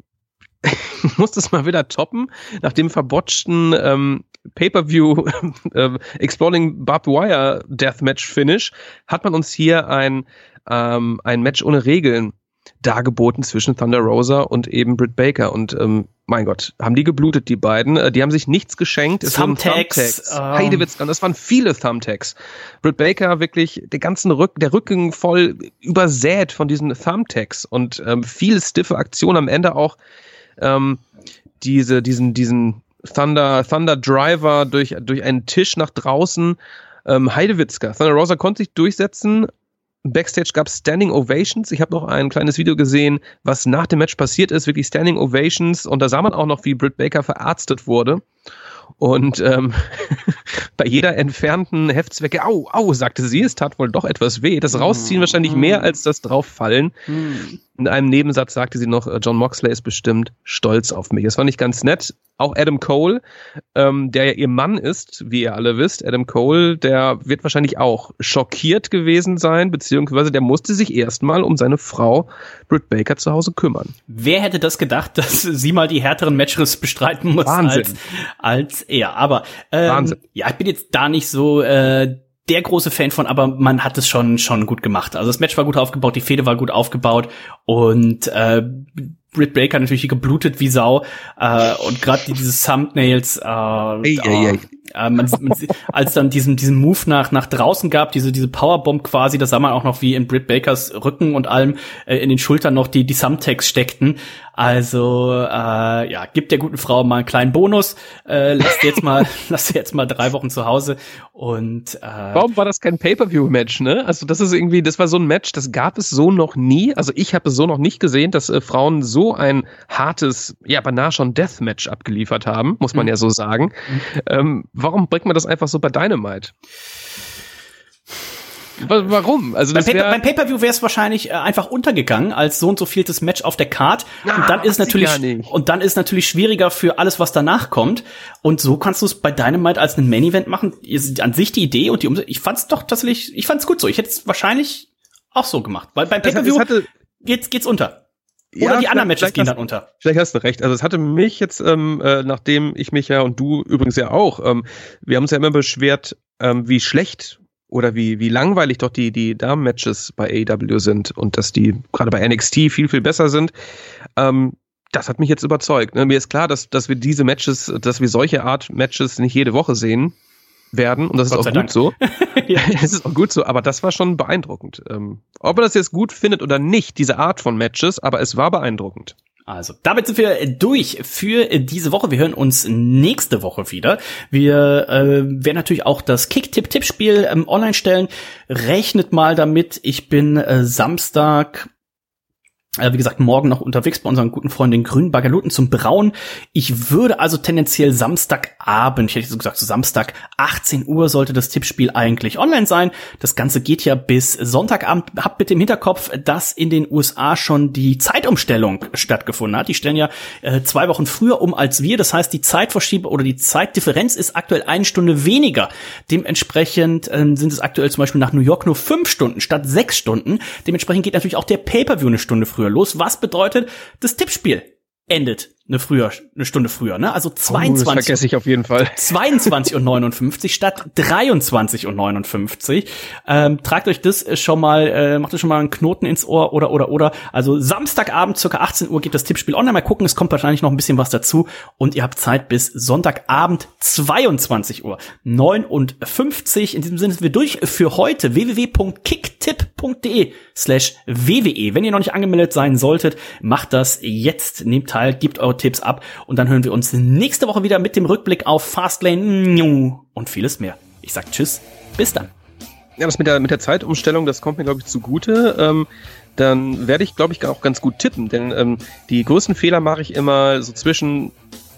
muss das mal wieder toppen, nach dem verbotschten ähm, Pay-Per-View äh, Exploring Barbed Wire Deathmatch Finish hat man uns hier ein ähm, ein Match ohne Regeln dargeboten zwischen Thunder Rosa und eben Britt Baker und ähm, mein Gott, haben die geblutet, die beiden. Äh, die haben sich nichts geschenkt. Es Thumbtacks. Thumbtacks. Um. Heidewitzka, das waren viele Thumbtacks. Britt Baker wirklich den ganzen Rücken, der Rücken voll übersät von diesen Thumbtacks und ähm, viele stiffe Aktionen am Ende auch ähm, diese diesen diesen Thunder, Thunder Driver durch, durch einen Tisch nach draußen. Ähm, Heidewitzka. Thunder Rosa konnte sich durchsetzen. Backstage gab es Standing Ovations. Ich habe noch ein kleines Video gesehen, was nach dem Match passiert ist. Wirklich Standing Ovations. Und da sah man auch noch, wie Britt Baker verarztet wurde. Und ähm, bei jeder entfernten Heftzwecke, au, au, sagte sie, es tat wohl doch etwas weh. Das Rausziehen wahrscheinlich mehr als das Drauffallen. In einem Nebensatz sagte sie noch, John Moxley ist bestimmt stolz auf mich. Das fand ich ganz nett. Auch Adam Cole, ähm, der ja ihr Mann ist, wie ihr alle wisst, Adam Cole, der wird wahrscheinlich auch schockiert gewesen sein, beziehungsweise der musste sich erstmal um seine Frau Britt Baker zu Hause kümmern. Wer hätte das gedacht, dass sie mal die härteren Matches bestreiten muss als, als er. Aber ähm, Wahnsinn. Ja, ich bin jetzt da nicht so äh, der große Fan von, aber man hat es schon schon gut gemacht. Also das Match war gut aufgebaut, die Fehde war gut aufgebaut und äh, Britt Baker natürlich geblutet wie Sau äh, und gerade die, diese Thumbnails, äh, hey, hey, hey. äh, man, man, als dann diesen diesen Move nach nach draußen gab, diese diese Powerbomb quasi, da sah man auch noch, wie in Britt Bakers Rücken und allem äh, in den Schultern noch die die Thumbtacks steckten. Also äh, ja, gibt der guten Frau mal einen kleinen Bonus, äh, lasst jetzt mal lasst jetzt mal drei Wochen zu Hause und äh, warum war das kein Pay-Per-View-Match, ne? Also das ist irgendwie, das war so ein Match, das gab es so noch nie. Also ich habe es so noch nicht gesehen, dass äh, Frauen so ein hartes, ja beinahe schon Deathmatch abgeliefert haben, muss man mhm. ja so sagen. Mhm. Ähm, warum bringt man das einfach so bei Dynamite? Warum? Also das beim, wär, Pay- beim Pay-Per-View wäre es wahrscheinlich äh, einfach untergegangen als so und so vieltes Match auf der Card. Ah, und dann ist natürlich und dann ist natürlich schwieriger für alles, was danach kommt. Und so kannst du es bei Dynamite als ein Main-Event machen. An sich die Idee und die Umsetzung. Ich fand's doch tatsächlich, ich fand's gut so. Ich hätte es wahrscheinlich auch so gemacht, weil beim Pay-Per-View hatte, geht's geht's unter. Oder ja, die anderen Matches gehen dann unter. Vielleicht hast du recht. Also es hatte mich jetzt, ähm, äh, nachdem ich mich ja und du übrigens ja auch, ähm, wir haben uns ja immer beschwert, ähm, wie schlecht oder wie wie langweilig doch die die Damen-Matches bei A E W sind und dass die gerade bei N X T viel, viel besser sind. Ähm, das hat mich jetzt überzeugt. Ne? Mir ist klar, dass dass wir diese Matches, dass wir solche Art Matches nicht jede Woche sehen werden und das Gott ist auch gut Dank. so. Ja. Es ist auch gut so, aber das war schon beeindruckend. Ähm, ob man das jetzt gut findet oder nicht, diese Art von Matches, aber es war beeindruckend. Also, damit sind wir durch für diese Woche. Wir hören uns nächste Woche wieder. Wir äh, werden natürlich auch das Kick-Tipp-Tippspiel ähm, online stellen. Rechnet mal damit. Ich bin äh, Samstag, äh, wie gesagt, morgen noch unterwegs bei unseren guten Freunden den grünen Bagaluten zum Brauen. Ich würde also tendenziell Samstagabend, ich hätte so gesagt, so Samstag achtzehn Uhr sollte das Tippspiel eigentlich online sein. Das Ganze geht ja bis Sonntagabend. Habt bitte im Hinterkopf, dass in den U S A schon die Zeitumstellung stattgefunden hat. Die stellen ja äh, zwei Wochen früher um als wir. Das heißt, die Zeitverschiebung oder die Zeitdifferenz ist aktuell eine Stunde weniger. Dementsprechend ähm, sind es aktuell zum Beispiel nach New York nur fünf Stunden statt sechs Stunden. Dementsprechend geht natürlich auch der Pay-Per-View eine Stunde früher los. Was bedeutet, das Tippspiel endet eine früher, eine Stunde früher, ne? Also zweiundzwanzig. Oh, das vergesse ich auf jeden Fall. zweiundzwanzig und neunundfünfzig statt dreiundzwanzig und neunundfünfzig. Ähm, tragt euch das schon mal, äh, macht euch schon mal einen Knoten ins Ohr oder, oder, oder. Also Samstagabend, circa achtzehn Uhr geht das Tippspiel online. Mal gucken, es kommt wahrscheinlich noch ein bisschen was dazu. Und ihr habt Zeit bis Sonntagabend, zweiundzwanzig Uhr neunundfünfzig. In diesem Sinne sind wir durch für heute. w w w punkt kicktipp punkt de slash w w e. Wenn ihr noch nicht angemeldet sein solltet, macht das jetzt. Nehmt teil, gebt eure Tipps ab und dann hören wir uns nächste Woche wieder mit dem Rückblick auf Fastlane und vieles mehr. Ich sag tschüss, bis dann. Ja, das mit der, mit der Zeitumstellung, das kommt mir, glaube ich, zugute. Ähm, dann werde ich, glaube ich, auch ganz gut tippen, denn ähm, die größten Fehler mache ich immer so zwischen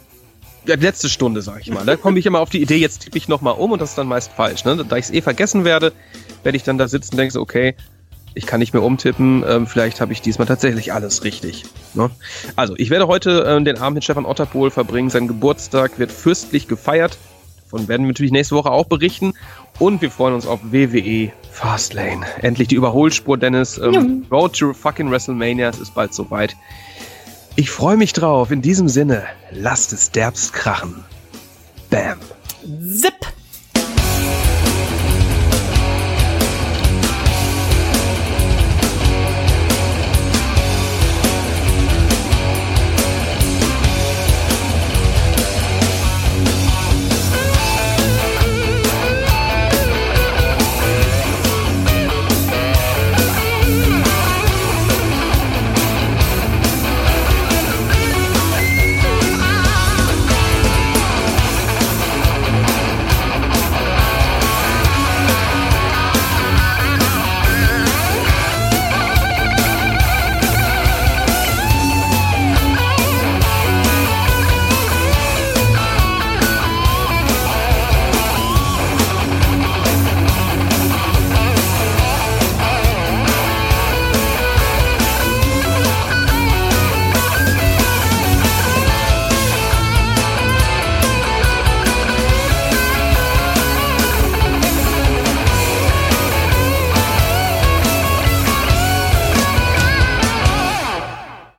ja, die letzte Stunde, sage ich mal. Da komme ich immer auf die Idee, jetzt tippe ich nochmal um und das ist dann meist falsch. Ne? Da ich es eh vergessen werde, werde ich dann da sitzen und denke so, okay, ich kann nicht mehr umtippen, ähm, vielleicht habe ich diesmal tatsächlich alles richtig. Ne? Also, ich werde heute äh, den Abend mit Stefan Otterpohl verbringen. Sein Geburtstag wird fürstlich gefeiert. Davon werden wir natürlich nächste Woche auch berichten. Und wir freuen uns auf W W E Fastlane. Endlich die Überholspur, Dennis. Ähm, ja. Road to fucking WrestleMania. Es ist bald soweit. Ich freue mich drauf. In diesem Sinne, lasst es derbst krachen. Bam.